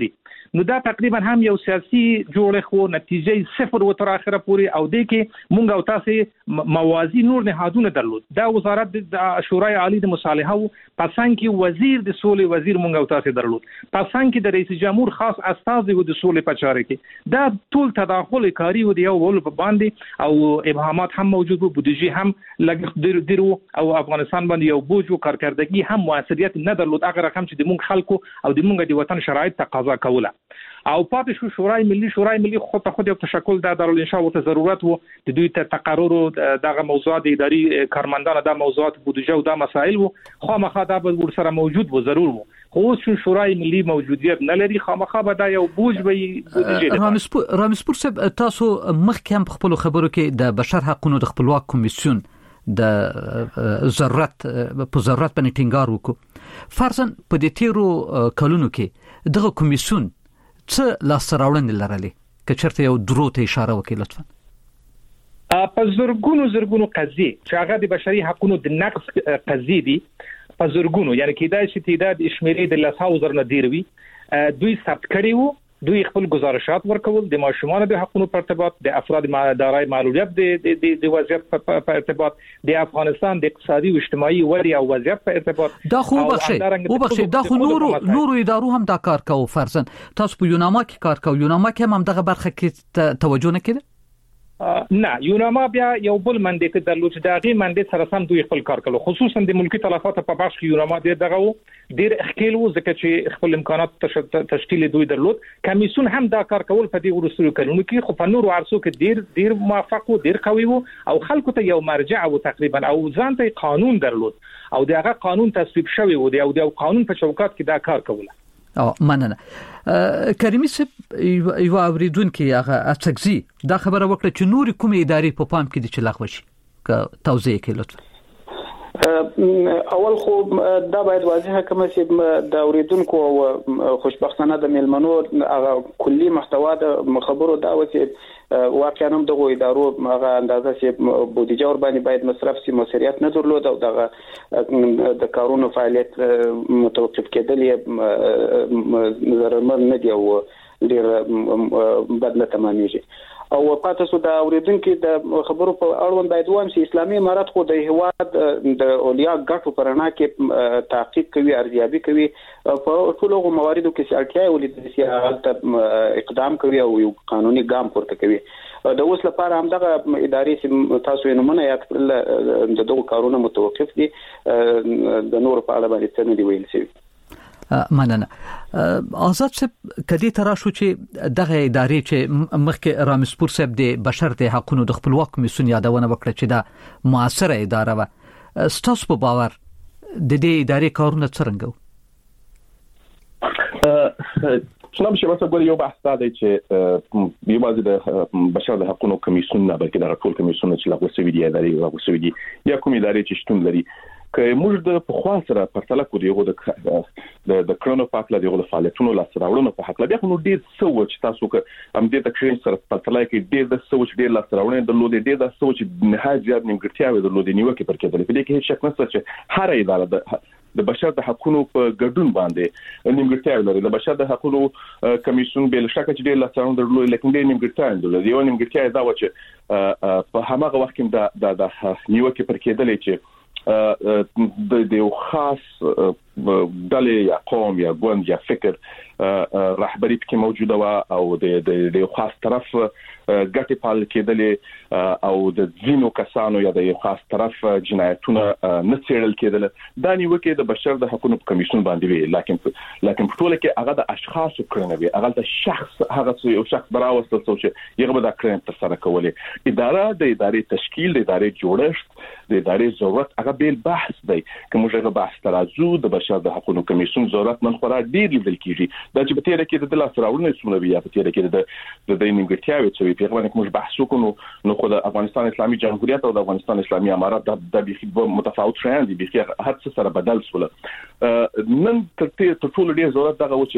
نو دا تقریبا هم یو سیاسي جوړښت خو نتیجې صفر و تر اخره پورې او د کې مونږ او تاسو موازی نور نهادونه درلود. دا وزارت د شورای عالی د مصالحه پاسان کې وزیر د سولې وزیر مونږ او تاسو درلود. پاسان کې د رئیس جمهور خاص استازي و د سولې په چارې کې. دا ټول تداخل کاری و د یو ول په باندې او ابهامات هم موجود وو، بودیجه هم لګ درو او افغانستان باندې یو بوج او کارکردګي هم موثریت نه درلود هغه رقم چې د مونږ خلکو او د مونږ د وطن شرایط تقاضا کوله. او پاتې شو شورای ملي شورای ملي خو ته خو د تشکل د دارالانشاء ته ضرورت وو د دوی ته تقرر دغه موضوعات اداري کارمندانو د موضوعات بودیجه او د مسائل وو خامخا دا به ور سره موجود وو ضرور وو. خو شو شورای ملي موجودیت نه لري خامخا به دا یو بوج به بودیجه. رامسپور رامسپور صاحب تاسو مخکې په خپل خبرو کې د بشر حقوقو د خپلواک کمیسیون د ضرورت په ضرورت باندې ټینګار وکړو. فرضاً په دې تیرو کلونو کې دغه کمیسیون څه لاسراوړنې لرلې که چېرته یو درو ته اشاره وکړئ لطفا. په زرګونو زرګونو قضیې چې هغه د بشري حقوقو د نقض قضیې دي په زرګونو یعنی کېدای شي تعداد شمیرې د لسو زر نه ډیر وي دوی ثبت کړي وو. دوی خپل گزارشات ورکول د ماشومان د حقوقو په ارتباط د افراد دارای معلولیت د د وضعیت په ارتباط د افغانستان د اقتصادي او اجتماعي وضعیت او وضعیت په ارتباط دا خو بخښي او بخښي دا خو نورو نورو ادارو هم دا کار کوي. فرضاً تاسو په یوناما کې کار کوي، یوناما کې هم دغه برخه کې توجه نه کړي؟ نه یوناما بیا یو بل منډیټ درلود چې دغه منډیټ سره سم دوی خپل کار کولو خصوصا د ملکی تلفات په بخش کې یوناما ډیر دغه ډیر خپل و ځکه چې خپل امکانات تشکیل دوی درلود. کمیسیون هم دا کار کول په دې ورسره کلونو کې خو په نورو عرصو کې ډیر ډیر موافق و ډیر قوي وو او خلکو ته یو مرجع او تقریبا او ځان ته قانون درلود او دغه قانون تصویب شوی و او د قانون په چوکاټ کې دا کار کوله. او مننه کریمي صاحب یو اوریدونکو هغه اڅکزي دا خبره وکړه چې نور کوم ادارې په پام کې دي چې لغوه شي که توضیح کړئ لطفا. اول خو دا باید واضحه کوم چې د اوریدونکو او خوشبختانه د میلمنو هغه کلی محتوا د خبرو دا و چې واقعا هم دغه ادارو هغه اندازه چې بودیجه ور باندې باید مصرف سي موثریت نه درلود او دغه د کارونو فعالیت متوقف کېدل یې ضرر نه دی او ډیر بدله تمامېږي. او پاتې سو د اوریدونکو د خبرو په اړوند باید وایم چې اسلامي امارات خو د هواد د اولیا ګټو پرانا کې تحقیق کوي، ارزیابي کوي په ټولو مواردو کې چې اړتیا ولې د سیاست اقدام کوي او یو قانوني ګام پورته کوي. د اوس لپاره هم دغه ادارې چې تاسو یې نمونه یاد کړل د دغه کارونه متوقف دي د نور په اړه باندې څه نه دی ویل شوی. مننه. آزاد صاحب کدی ترا شو چې دغه ادارې چې مخکې رامسپور صاحب د بشر د حقوقو د خپلواک کمیسیون یادونه وکړه چې دا موثره اداره و، ستاسو په باور د دې ادارې کارونه څنګه وو؟ څنګه چې واسه ګوري یو بحث دا دی چې یو باز د بشر د حقوقو کمیسیون نه بلکې د ټول کمیسیون چې لا وسوي دی ادارې لا وسوي دی یا کوم ادارې چې شتون لري که موږ د پخوا سره پرتله کوو دغه د د کرونو پاک لا دغه فعالیتونو لا سراوړنو په حق لا بیا نو ډیر څه و چې تاسو که هم دې تکرین سره پرتله کې ډیر د څه و چې ډیر لا سراوړنه درلود ډیر د څه و چې نهایت زیات نیمګړتیاوې درلود نیوکه پر کېدل په دې کې هیڅ شک نشته چې هر اداره د د بشر د حقوقو په ګډون باندې نیمګړتیاوې لري. د بشر د حقوقو کمیسیون بل شک چې ډیر لا سراوړنه درلود لیکن ډیر نیمګړتیاوې درلود. یو نیمګړتیا دا و چې په هماغه وخت کې د د نیوکه پر کېدل چې د د خاص ډلې یا قوم یا ګوند یا فکر رهبری پکې موجوده و او د د خاص طرف ګټې پال کېدلې او د ځینو کسانو یا د خاص طرف جنایتونه نه څېړل کېدل. دا نیوکه د بشر د حقوقو کمیسیون باندې وی لیکن لیکن په ټوله کې هغه د اشخاصو کړنه وی هغه د شخص هغه یو شخص براوسته چې یغه به دا کړنه تر سره کولې. اداره د ادارې تشکیل د ادارې جوړښت د ادارې ضرورت هغه بیل بحث دی کوم ژغه بحث ترازو د بشر د حقوقو کمیسیون ضرورت من خورا ډیر لیدل کیږي. دا چې په تیر کې د لاسراوړنې څومره وی په تیر کې د د نیمګړتیاوې چې په هغه کوم بحث وکړو نو خو د افغانستان اسلامي جمهوریت او د افغانستان اسلامي امارات د بيخي متفاوت شیان دي بيخي هر څه سره بدل شول. نن تر ټولو ډیر ضرورت دغه و چې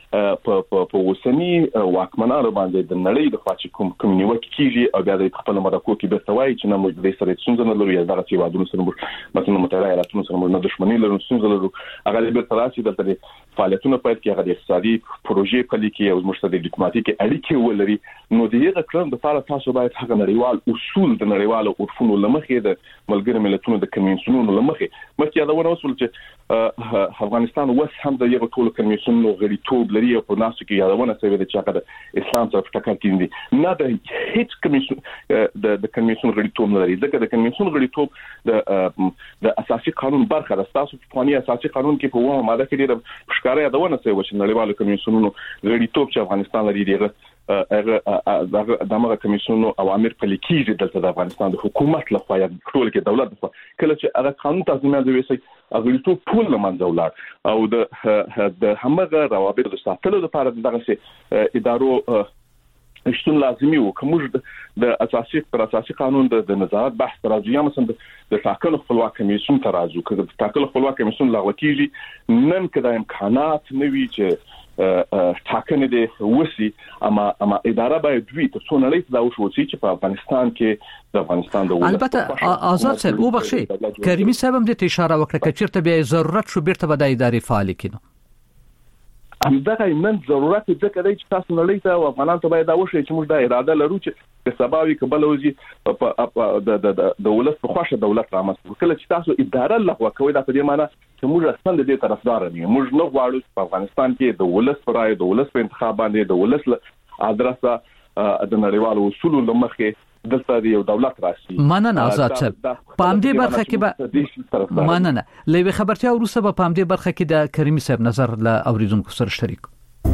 په په وسنی واکمنانو باندې د نړۍ د خاص کوم کمیونټي کیږي او بیا د خپل مرکو کې به توای چې نه موږ د سره څنګه نه لرو یا دغه چې وادونو سره مثلا متحده ایالاتونو سره موږ نه دښمنی لرو څنګه لرو هغه به تراسي د فعالیتونو په کې هغه د اقتصادي پروژې په لیکي او مشترک ډیپلوماټیک اړیکې ولري نو دغه کړم د فعال تاسو باید هغه نړیوال اصول د نړیوالو عرفونو لمخې د ملګری ملتونو د کنوینشنونو لمخې مخکې دا ونه وصول چې افغانستان اوس هم د یو ټول کنوینشنونو غړیتوب لري او په ناسو کې یادونه شوی د چې هغه د اسلام سره ټکر کیندي نه د هیڅ کنوینشن د د کنوینشن غړیتوب نه لري ځکه د کنوینشن غړیتوب د د اساسي قانون برخه ده تاسو په قانوني اساسي قانون کې په ومه ماده کې ډېر ښکارا یادونه شوی چې نړیوالو کنوینشنونو غړیتوب چې افغانستان لري دغه هغه دغه کمیسیون اوامر په لیکي دلته د افغانستان د حکومت لخوا یا ټول کې دولت لخوا کله چې هغه قانون تضمین دی وسی هغه ټول ټول لمنځه ولاړ او د د همغه روابط د ساتلو لپاره دغه ادارو شتون لازمي وو کومه د اساسي پر اساسي قانون د نظارت بحث راځي یا مثلا د ټاکنو خپلواک کمیسیون ته راځي کله د ټاکنو خپلواک کمیسیون لغوه کیږي نن کدا امکانات نوي چې ټاکنې د وسی اما اما اداره باید دوی ته څو نړۍ دا وشو چې په افغانستان کې د افغانستان د البته آزاد صاحب وبخشي کریمي صاحب هم د اشاره وکړه چې چیرته به ضرورت شو بیرته به د ادارې فعال کینو همدغه نن ضرورت ځکه دی چې تاسو نړۍ ته او افغانانو ته باید دا وشي چې موږ د اراده لرو چې د سباوي کبل وزي د د د ولس په خوښه دولت رامنځته کله چې تاسو اداره لغوه کوي دا په دې معنی چې موږ اصلا د دې طرفدار نه موږ نه غواړو چې په افغانستان کې د ولس پر رائے د ولس په انتخاب باندې د ولس ادرسه د نړیوالو اصولو لمخې دلته یو دولت راشي مننه آزاد صاحب پام دې برخه کې به مننه لوي خبرتیا وروسته به پام دې برخه کې د کریمي صاحب نظر له اوریدونکو سره شریک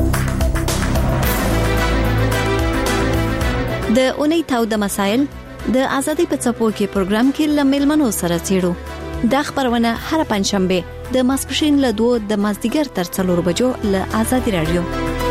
د اونۍ تاو د مسائل د ازادي په څپو کې پروګرام کې لمل منو سره چیرو د خبرونه هر پنځشنبه د ماسپښین له دوه د مازدیګر تر څلور بجو له ازادي رادیو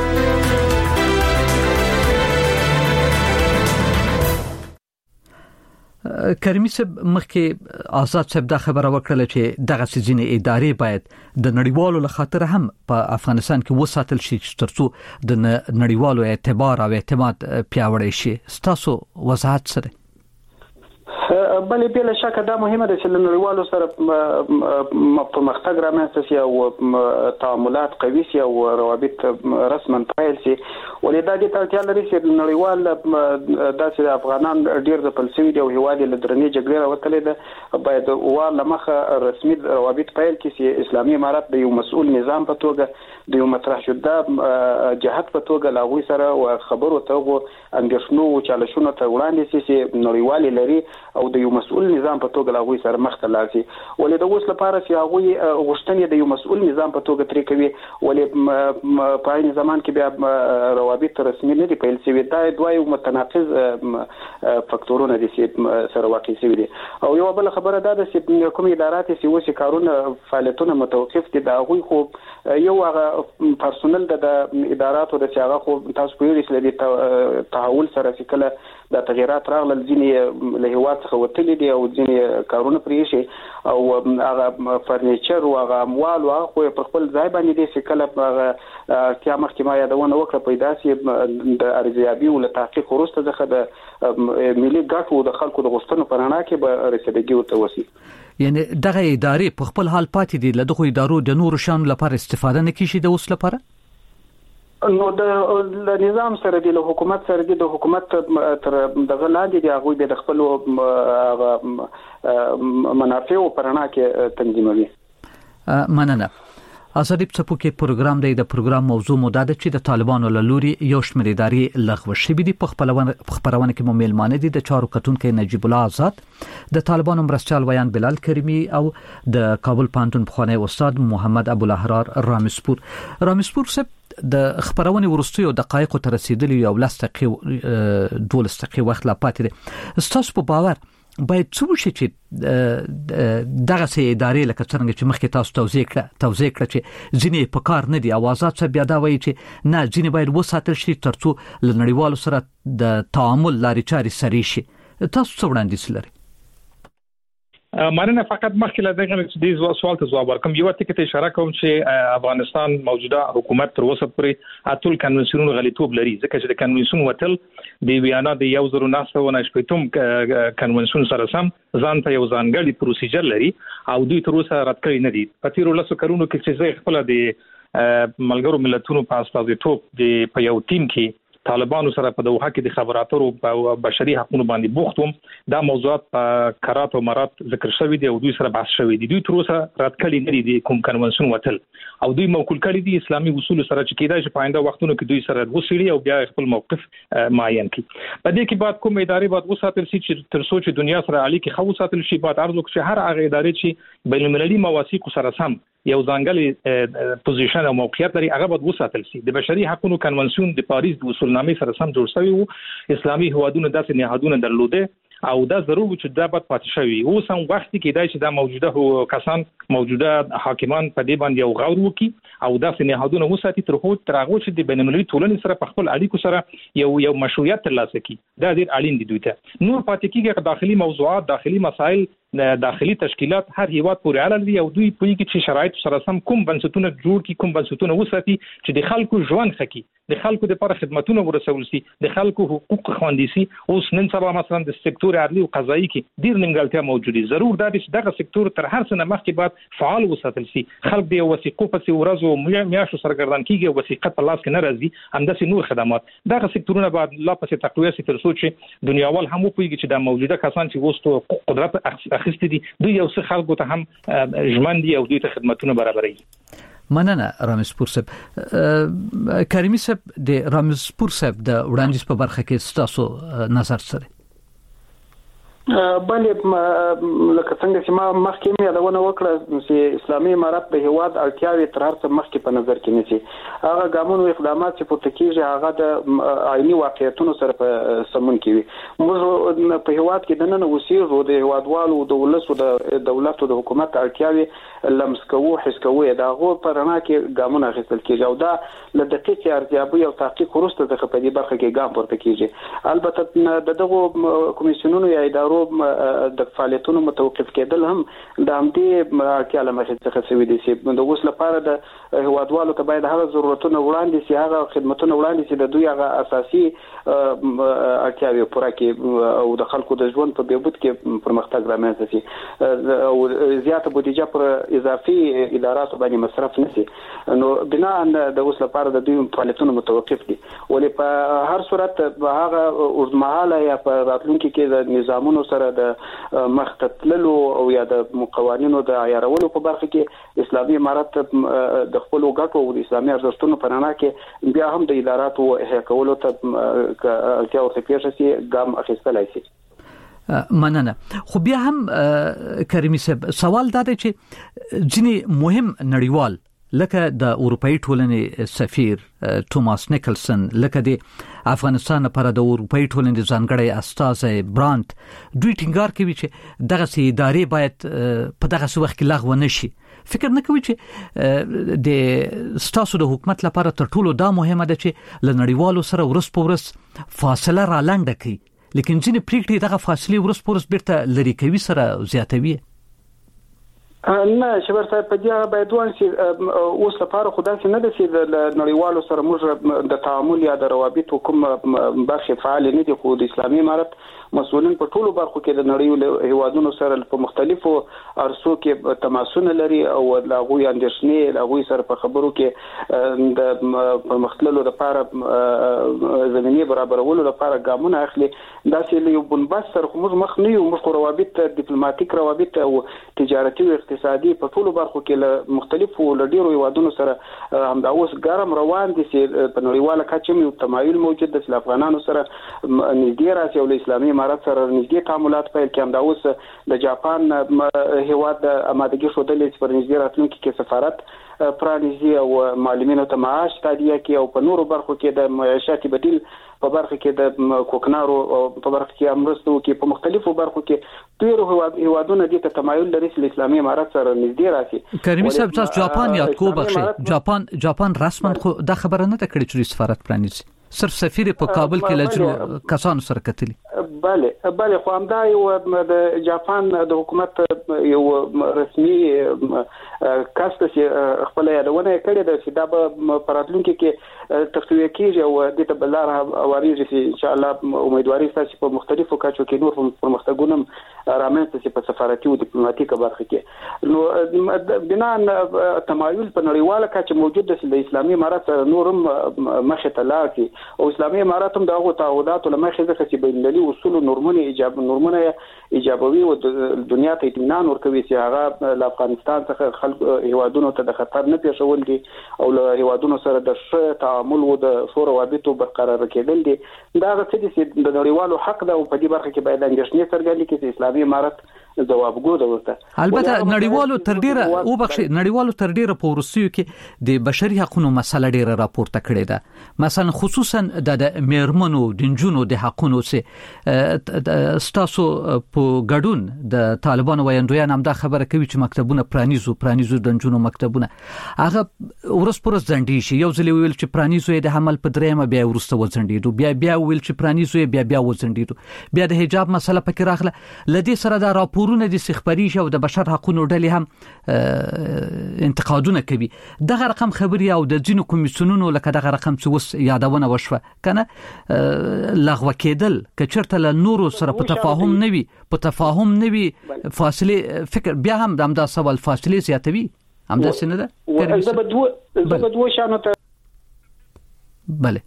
کریمي صاحب مخکې آزاد صاحب دا خبره وکړه چې دغه سيزونه ادارې باید د نړیوالو لخاطر هم په افغانستان کې وساتل شي ترڅو د نړیوالو اعتبار او اعتماد پیاوړی شي تاسو وضاحت سره بلې بل شک دا مهمه ده چې نړیوالو سره په مختګ رامنځته شي او تعاملات قوي شي او روابط رسما فعال شي ولې دا د ترتیا لري چې نړیوال داسې افغانان ډیر د فلسفي او هوادي لدرنې جګړې راوتلې ده باید او لمخه رسمي روابط فعال کړي اسلامي امارات د یو مسؤل نظام په توګه د یو مطرح شوه جهات په توګه لاغوي سره او خبرو ته انګښنو او چالشونو ته وړاندې شي چې نړیوال لري او د یو مسؤل نظام په توګه لاغوي سره مخ ته لاړ شي ولې د اوس لپاره چې هغه غوښتنې د یو مسؤل نظام په توګه ترې کوي ولې په عین زمان کې بیا روابط رسمي نه دي پیل شوي دا دوه یو متناقض فاکتورونه دي چې سره واقع شوي دي او یو بل خبره ده چې کوم ادارات چې وسی کارونه فعالیتونه متوقف دي دا غوي خو یو هغه پرسونل د اداراتو د چې هغه خو تاسو په یوه سره د تحول سره چې کله د تغیرات راغلل ځینې له هوا څخه وتلي دي او ځینې کارونه پرې شي او هغه فرنیچر او هغه اموال او هغه په خپل ځای باندې دي چې کله هغه کیا مخکې ما یادونه وکړه پیدا سي د ارزیابي او تحقیق وروسته ځخه د ملي ګټو د خلکو د غوښتنو په رڼا کې به رسیدګي وته وسی یعنی دغه ادارې په خپل حال پاتې دي له دغه ادارو د نور شان لپاره استفاده نه کیږي د اوس لپاره نو د نظام سره د حکومت سره د حکومت تر دغه لاندې دی هغه به د خپل منافع او پرنا کې تنظیموي مننه ازادي په څپو کې پروګرام دی د پروګرام موضوع مو ده چې د طالبانو له لوري یو شمېر ادارې لغوه شوې دي په خپلونه خبرونه کې مو میلمانه دي د چارو کتونکو نجیب الله آزاد د طالبانو مرستيال ویان بلال کریمی او د کابل پانتون بخوانی استاد محمد ابو الاحرار رامسپور رامسپور سپ د خبرونه ورستیو دقایق تر رسیدلی یو لستقي دولستقي وخت لا پاتې دي ستاسو په باور باید څه شي چې دغه سي ادارې لکه څنګه چې مخکې تاسو توضیح کړه توضیح کړه چې ځینې په کار نه دي اوازات څه بیا دا وایي چې نه ځینې باید وساتل شي ترڅو لنړیوالو سره د تعامل لارې چارې سري شي تاسو څه وړاندیز لرئ مانه فقط مخکې له دغه د سوال ته جواب ورکوم. یو ټکی ته اشاره کوم چې افغانستان موجوده حکومت تر اوسه پورې اتل کنونسیونونو غلیطوب لري، ځکه چې د کنونسیون وتل د ویانا د یو زرو نهه سوه شپږم کنونسیون سره سم ځان ته یو ځانګړی پروسیجر لري او دوی تر اوسه رد کړی نه دي. په تیرو لسو کلونو کې چې زه خپل د ملګرو ملتونو په استازیتوب د په یو ټیم کې طالبانو سره په دوحه کې د خبراتو او بشري حقوقو باندې بوخت وم، دا موضوعات په کرات او مرات ذکر شوی دی او دوی سره بحث شوی دی. دوی تر اوسه رد کړي نه دي کوم کنونسیون وتل او دوی موکول کړي دي اسلامي اصول سره چې کېدای شي په آینده وختونو کې دوی سره وسیړي او بیا خپل موقف معین کړي. په دې کې بعد کوم ادارې بعد وساتل شي چې تر څو چې دنیا سره اړیکې خو وساتل شي، بعد ارزو چې هر هغه ادارې چې بین المللي مواثیق سره سم یو ځانګړی پوزیشن او موقعیت لري هغه به وساتل شي. د بشري حقوقو کنونسیون د پاریس د اصولنامې سره سم جوړ شوی وو، اسلامي هوادونو داسې نهادونه درلوده او دا ضرور چې دا باید پاتې شوی. اوس هم وخت کې دای چې دا موجوده کسان موجوده حاکمان په دې باندې یو غور وکړي او داسې نهادونه وساتي تر هغه تر هغه چې د بین المللي ټولنې سره په خپل اړیکو سره یو یو مشروعیت ترلاسه کړي. دا ډیر اړین دي دوی ته. نور پاتې کېږي داخلي موضوعات، داخلي مسایل، داخلي تشکیلات هر هیواد پورې اړه لري او دوی په کې چې شرایط سره سم کوم بنسټونه جوړ کړي، کوم بنسټونه وساتي چې د خلکو ژوند ښه کړي، د خلکو لپاره خدماتونه ورسول شي، د خلکو حقوق خوندي شي. اوس نن سبا مثلا د سکتور عدلي او قضایي کې ډیر نیمګړتیا موجوده دي. ضرور دا چې دغه سکتور تر هر څه نه مخکې بعد فعال وساتل شي. خلک د وثیقو په ورځو میاشتو سرګردان کیږي، وثیقه په لاس کې نه راځي، همداسې نور خدمات. دغه سکتورونه بعد لا پسې تقویه شي تر څو چې دنیاوال هم وپوهیږي چې د موجوده کسان چې وستو قدرت اخیستي دي دوی یو څه خلکو ته هم ژمن دي او دوی ته خدماتونه برابروي. مننه رامسپور صاحب. کریمي صاحب د رامسپور صاحب د وړاندیز په برخه کې تاسو نظر سره بلې لکه څنګه چې ما مخکې مې یادونه وکړه چې اسلامي امارت د هیواد اړتیاوې تر هر څه مخکې په نظر کې نیسي. هغه ګامونو اقدامات چې پورته کېږي هغه د عیني واقعیتونو سره په سمون کې وي. موږ په هیواد کې دننه اوسېږو، د هیوادوالو د ولسو د دولت او د حکومت اړتیاوې لمس کوو، حس کوو، د هغو په رڼا کې ګامونه اخیستل کېږي او دا له دقیقې ارزیابۍ او تحقیق وروسته څخه په دې برخه کې ګام پورته کېږي. البته د دغو کمیسیونونو یا ادارو د فعالیتونو متوقف کېدل هم د همدې اړتیا له مخې څخه شوي دي چې د اوس لپاره د هیوادوالو ته باید هغه ضرورتونه وړاندې شي، هغه خدمتونه وړاندې شي د دوی هغه اساسي اړتیاوې پوره کړي او د خلکو د ژوند په بهبود کې پرمختګ رامنځته شي او زیاته بودیجه پر اضافي اداراتو باندې مصرف نشي. نو بنا د اوس لپاره د دوی فعالیتونو متوقف دي، ولې په هر صورت هغه اوږدمهاله یا په راتلونکي کې د نظامونو سره د مختتللو او یا د قوانینو د عیارولو په برخه کې اسلامي امارت د خپل ګټو او د اسلامي ارزښتونو په رڼا کې بیا هم د اداراتو احیا کولو ته اړتیا ورته پیښ شي ګام اخیستلای شي. مننه. خو بیا هم کریمي صاحب سوال دا دی چې ځینې مهم نړیوال لکه د اروپאי ټولنې سفیر توماس نیکلسن، لکه د افغانستان لپاره د اروپאי ټولنې ځانګړی استازی برانت، دوی ټینګار کوي چې دغه سي ادارې باید په دغه وخت کې لغوه نشي. فکر نه کوي چې د ستاسو د حکومت لپاره تر ټولو دا مهمه ده چې ل نړیوالو سره ورس په ورس فاصله را لنډه کړي، لیکن ځینې پریکړې دغه فاصله ورس په ورس بیرته لري کوي سره زیاتوي؟ نه شبر صاحب په دې باید وان چې اوس لپاره خدای سي نه د سي د نړیوالو سره موږ د تعامل یا د روابط حکوم برخه فعال نه دي. خو د اسلامي امارت مسؤلین په ټولو برخو کې د نړیوالو هیوادونو سره په مختلفو ارسو کې تماسونه لري او لاغوي اندیشنې لاغوي سره په خبرو کې د پرمختللو لپاره زميني برابرولو لپاره ګامونه اخلي. دا چې یو بنبست سره موږ مخ نه یو، موږ روابط ډیپلوماټیک روابط او تجارتي او اقتصادي په ټولو برخو کې له مختلفو لډیرو هیوادونو سره همدا اوس ګرم روان دي چې په نړیواله کچه یو تمایل موجود د افغانانو سره نږدې راځي او اسلامي امارت سره نږدې تعاملات پیل کړي. همدا اوس د جاپان هیواد د امادګي شودلې پر نږدې راتلونکي کې سفارت پرانیزي او معلمینو ته معاش تادیه کوي او په نورو برخو کې د معاشاتي بدیل په برخه کې د کوکنارو په برخه کې امرستو کې په مختلفو برخو کې ډیرو هیوادونو د تمایل لري چې اسلامي امارت سره نږدې راشي. کریمي صاحب تاسو جاپان یاد کو بخښي، جاپان جاپان رسما خو دا خبره نه کړې چې سفارت پرانیزي، صرف سفیر په کابل کې لجنو کسانو سره کتلی. بله بله خو همدا یو د جاپان د حکومت یو رسمي کاست چې خپل یادونه کړې ده چې دا به پراتلونکو کې تفصیل کېږي او د تبلار اوریږي چې ان شاء الله امیدواري ستاسو په مختلفو کچو کې نور پرمختګونه رامنځته شي په سفارتي او ډیپلوماټیکه برخه کې. نو بنا تمایل په نړیواله کچه موجود دی د اسلامي امارات نورم مخه ته لاړ او اسلامي امارات هم دغه تعهدات لمخه ځکه چې بین المللي اصول نورمونه ایجاب نورمونه ایجابوي او دنیا ته اطمینان ورکوي چې هغه له افغانستان څخه خلک هیوادونو ته د خطر نه پیښول دي او له هیوادونو سره د ښه تعامل او د ښو روابطو برقرار کېدل دي. دا څه دي چې د نړیوالو حق ده او په دې برخه کې باید اندېښنې څرګندې کړي چې اسلامي امارات ځوابګو ده ورته. البته نړیوالو تر ډیره او بخښي نړیوالو تر ډیره په ورسیو کې د بشري حقوقو مسله ډیره راپورته کړې ده، مثلا خصوصا د میرمنو د جنونو د حقوقو سه ستاسو په ګډون د طالبانو وایندویان هم دا خبره کوي چې مکتبونه پرانیزو پرانیزو د جنونو مکتبونه هغه ورس پرس ځنډي شي. یو ځل ویل چې پرانیزو د حمل په درېمه بیا ورسته وځنډیدو، بیا بیا ویل چې پرانیزو بیا بیا وځنډیدو، بیا د حجاب مسله پکې راغله. لدې سره دا راپورونه د سخبري او د بشر حقوقو ډلې هم انتقادونه کوي. دغه رقم خبري او د ځینو کمیسیونونو لکه دغه رقم چې وس یادونه وشوه کنه لغوه کېدل کچرته له نورو سره په تفاهم نه وي په تفاهم نه وي فاصله فکر بیا هم د امدا سوال فاصله زیاتوي همدا څنګه ده زبدو زبدو شانو ته. بله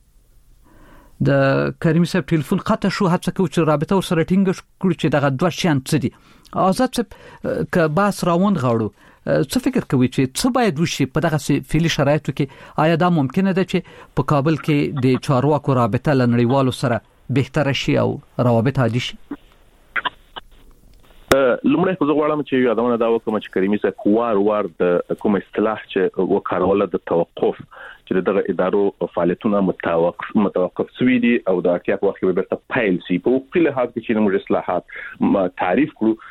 د کریمي صاحب ټلیفون قطع شو، هڅه کوي چې رابطه ور سره ټینګ کړي چې دغه دوه شان څه دي. آزاد صاحب ک باس راوند غاړو څه فکر کوي چې څه باید وشي په دغه فعلی شرایطو کې؟ آیا دا ممکنه ده چې په کابل کې د چارواکو رابطه لنړیوالو سره بهتره شي او روابط عادي شي؟ لمړی خو زه غواړم چې یادونه دا وکړم چې کریمي صاحب وار وار د کوم اصطلاح چې وکاروله د توقف چې دغه ادارو فعالیتونه متوقف متوقف شوي دي او د اړتیا په وخت کې بیرته پیل شي. په وقایله حال کې چې موږ اصلاحات تعریف کړو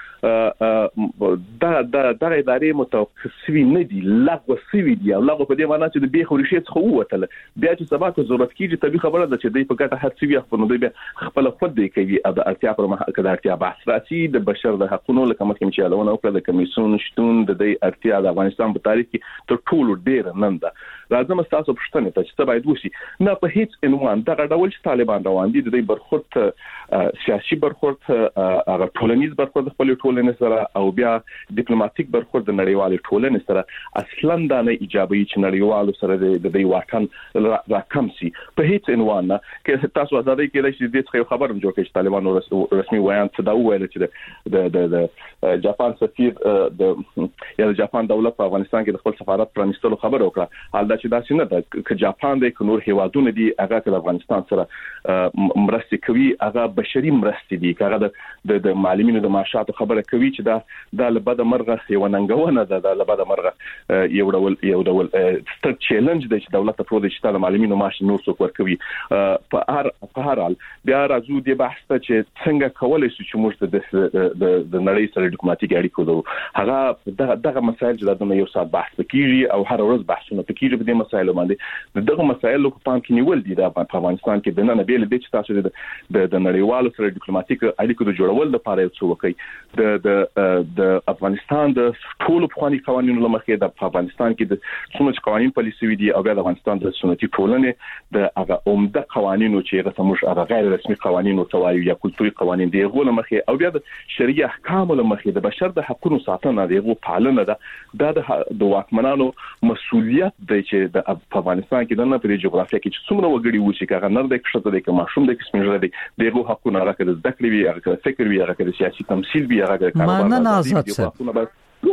دا دا د ادارې متوقف شوي نه دي، لغوه شوي دي او لغوه په دې معنی چې د بیخ ورشي څخه ووتل بیا چې سبا ته ضرورت کیږي طبي خبره ده چې دوی په ګټه هڅه کوي خپل دوی خپل خود دی کوي د اړتیا پر مخ کې د اړتیا بحث راځي د بشر د حقوقو لکه مخکې چې علونه او د کمیسیون شتون د دې اړتیا د افغانستان په تاریخ کې تر ټولو ډیر نن ده. راځم تاسو پښتنه ته چې باید وشي نه په هیڅ عنوان دغه ډول چې طالبان روان دي د دې برخورد سیاسي برخورد هغه ټولنیز برخورد خپل ټولنې سره او بیا ډیپلوماټیک برخورد د نړیوال ټولنې سره اصلا دا نه ایجابي چې نړیوالو سره د دې واټن راکم شي په هیڅ عنوان نه. کې تاسو ازادي کې د دې څخه خبرم جوړ کړئ چې طالبان رسمي وایي چې دا ویل چې د د جاپان سفیر د یا د جاپان دولت په افغانستان کې د خپل سفارت پرانیستلو خبر وکړه. حال دا چې دا څنګه ده چې جاپان د نور هیوادونو دي هغه د افغانستان سره مرستې کوي، هغه بشري مرستې دي، هغه د معلمینو د معاشاتو خبره کوي چې دا د لبد مرغه یو ننګونه ده د لبد مرغه یو ډول یو ډول ستر چیلنج دی چې دولت ته پروت چې د معلمینو معاش نور څوک ورکوي. په هر په هر حال بیا راځو د بحث ته چې څنګه کولای شو چې موږ د د نړۍ سره ډیپلوماټیک اړیکې ولرو. هغه دغه مسایل چې د یو ساعت بحث کیږي او هر ورځ بحثونه کیږي په دې مسایلو باندې دغه مسایل په پام کې نیول دي د افغانستان کې د نن بیل د چې تاسو د د نړیوالو سره ډیپلوماټیک اړیکو د جوړول لپاره یو څه وکړي. د د د افغانستان د ټولو قوانینو قوانینو لمخې د افغانستان کې د څومره قوانین پالیسي دي او د افغانستان د سنتي ټولنې د هغه عمده قوانینو چې هغه سموش هغه غیر رسمي قوانینو توایو یا کلتوري قوانین دی غو لمخې او بیا د شرعي احکام لمخې د بشر د حقوقو ساتنه دی غو پالنه ده د د واکمنانو مسؤلیت دی چې د افغانستان کې د نه په جغرافیه کې چې څومره وګړي وو چې هغه نر د کښته د ماشوم د کسمنځ دی دغه حقونه راکړي د ذکر وی هغه فکر وی هغه د سیاسي تمثيل وی هغه د کاروبار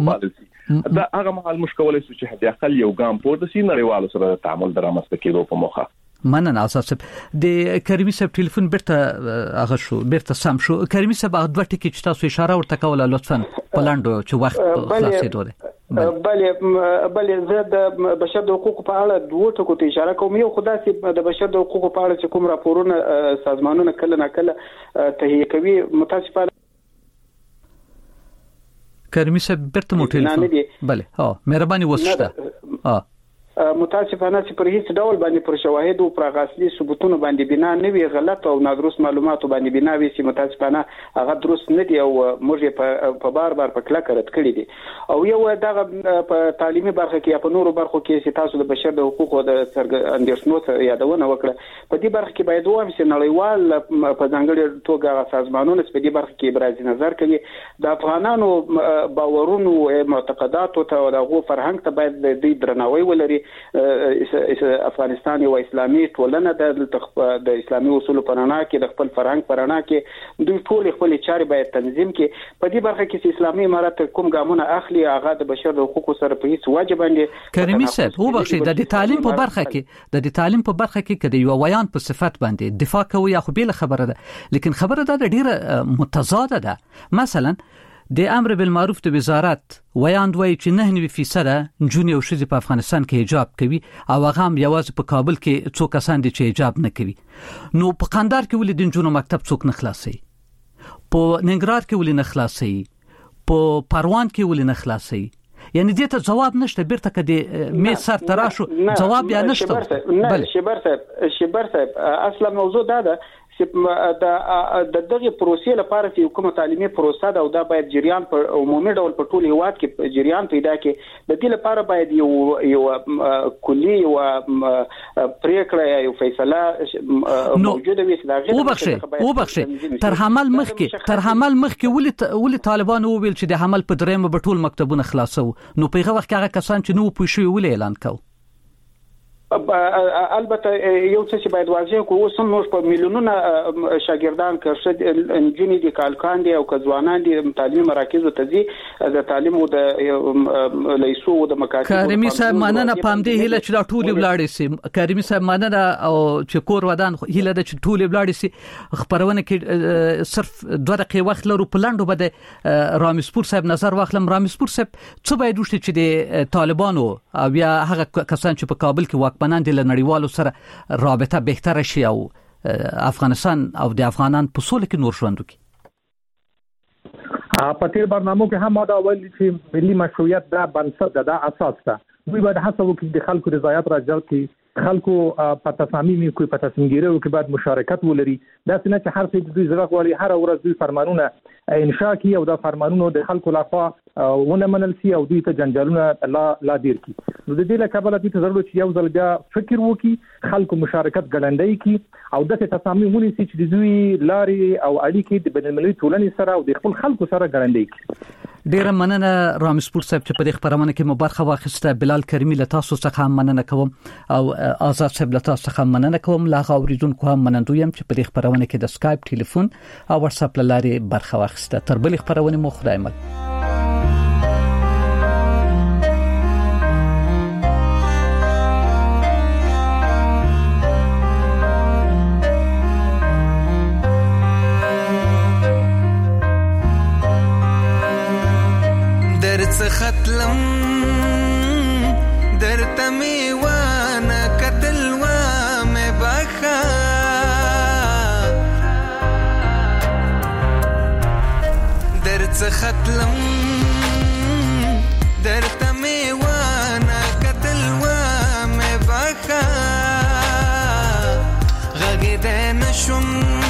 دا هغه مهال مشکل شو چې د اقل یو ګام پورته سي نړیوالو سره تعامل درامسته کېدو په موخه. مننه اساس د کریمي صاحب ټلیفون بیرته هغه شو بیرته سم شو. کریمي صاحب هغه دوه ټکی چې تاسو اشاره ورته کوله لطفا پلاندو چې وخت خلاصېدو دی. بله بله زه د بشر د حقوقو په اړه دوه ټکو ته اشاره کوم. یو خدای چې د بشر د حقوقو په اړه چې کوم راپورونه سازمانونه کله نه کله تهیه کوي متاسفانه کریمي صاحب بیرته مو ټلیفون بله ها مهرباني وسته ها متاسفانه چې پر هیڅ ډول باندې پر شواهد او پر غاصلي ثبوتونو باندې بنا نه وي، غلط او نادرست معلوماتو باندې بنا وي چې متاسفانه هغه درست نه دي او موږ په بار بار په کلک رد کړی دي. او یو دغه په تعلیمي برخه کې په نورو برخو کې چې تاسو د بشر د حقوقو د اندیشنو یادونه وکړه، په دې برخه کې باید وایم چې نړیوال په ځانګړي توګه سازمانونه په دې برخه کې ابراز نظر کوي. د افغانانو باورونو معتقدات او دغه فرهنګ ته باید د دې درناوی ولري. افغانستان یو اسلامي ټولنه ده، د اسلامي اصولو په رڼا کې د خپل فرهنګ په رڼا کې دوی ټول خپل چارې باید تنظیم کړي. په دې برخه کې چې اسلامي امارات کوم ګامونه اخلي هغه د بشر د حقوقو سره په هیڅ وجه باندې کریمي صاحب هو بخښي د تعلیم په برخه کې د تعلیم په برخه کې کدی یو ویان په صفت باندې دفاع کوي یا خو بیل خبره ده، لیکن خبره ده ډیره متضاده ده. مثلا د امر بالمعروف د وزارت ویاند وایي چې نه فیصد جونی او شذ په افغانستان کې حجاب کوي او هغه هم یوازې په کابل کې څو کسان دي چې حجاب نه کوي. نو په قندهار کې ولې د جنونو مکتب څوک نه خلاصي، په ننګرهار کې ولې نه خلاصي، په پروان کې ولې نه خلاصي؟ یعنی دې ته جواب نشته. بیرته کدي می سر تراشو جواب یا نشته. بل شبر صاحب شبر صاحب اصلا موضوع دا ده چې د دغه پروسې لپاره چې کومه تعلیمي پروسه ده او دا باید جریان په عمومي ډول په ټول هیواد کې جریان پیدا کړي. د دې لپاره باید یو یو کلی او پریکړه یو فیصله موجوده وي. او بخښه او بخښه تر حمل مخکې تر حمل مخکې ولې ولې طالبان وویل چې د حمل په درېمه په ټول مکتبونه خلاصو، نو په هغه وخت کې هغه کسان چې نو پوښي ولې اعلان کاوه؟ البته یو څه چې باید واضح کو اوس هم نور په میلیونونو شاګردان کښ انجونی دي کالکان دي او ځوانان دي تعلیمي مراکز ته ځي د تعلیم او د لیسو او د مکاتب. کریمي صاحب مننه پام دی هله چې دا ټول ولاړ سي. کریمي صاحب مننه او چې کور ودان هله د چې ټول ولاړ سي. خبرونه کې صرف دوه دقیقې وخت لرو په لاندو بده رامسپور صاحب نظر واخلم. رامسپور صاحب څه باید وشي چې د طالبانو او یا هغه کسان چې په کابل کې واکمن د نړیوالو سره رابطه بهتره شي او افغانستان او د افغانان په سول کې نور ژوند وکړي؟ په تیر برنامه کې هم دا ویل چې ملي مشروعیت دا بنسټ دا اساس ده. دوی باید هڅه وکړي د خلکو رضایت راجلب کړي، خلکو په تصامیم کوي په تصمیمګیرو کې باید مشارکت ولري. دا څنګه چې هر څه دوی زړه غواړي هر ورځ دوی فرمانونه انشاء کوي او دا فرمانونه د خلکو لخوا ونه منل شي او دوی ته جنجالونه لا لا ډیر کی. نو د دې لپاره دوی ته ضرورت چې یو ځل بیا فکر وکړي، خلکو مشارکت ګړندۍ کی او د تصامیم ونیسي چې دوی لارې او اړیکې د بین‌المللي ټولنې سره او د خپل خلکو سره ګړندۍ کی. ډیره مننه رامسپور صاحب چې په دې خبرونه کې مو برخه واخیسته. بلال کریمی له تاسو څخه مننه کوم او آزاد صاحب له تاسو څخه مننه کوم. لا اوریدونکو هم منندویم چې په دې خبرونه کې د اسکایپ ټلیفون او واتس اپ لارې برخه واخیسته. تر بل خبرونه مو خدای مل. ختلم درته میوانه قتل و مې بخا درته ختلم درته میوانه قتل و مې بخا غږیدې نشم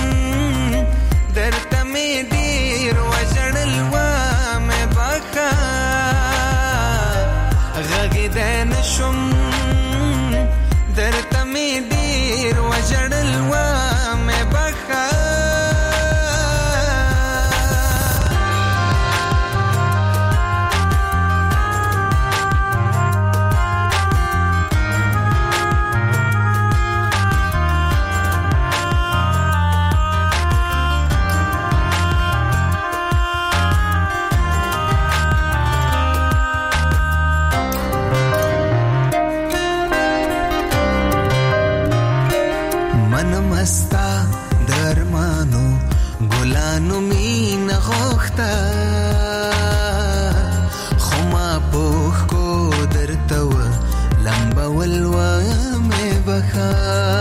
درته می ډیر وژړل و مې بخا غږیدې نشم درته می ډیر وژړل و مې بخا مستا درمانو ګلانو مين غوخته خما پوخ کو درته لمبا ولوا مې بخا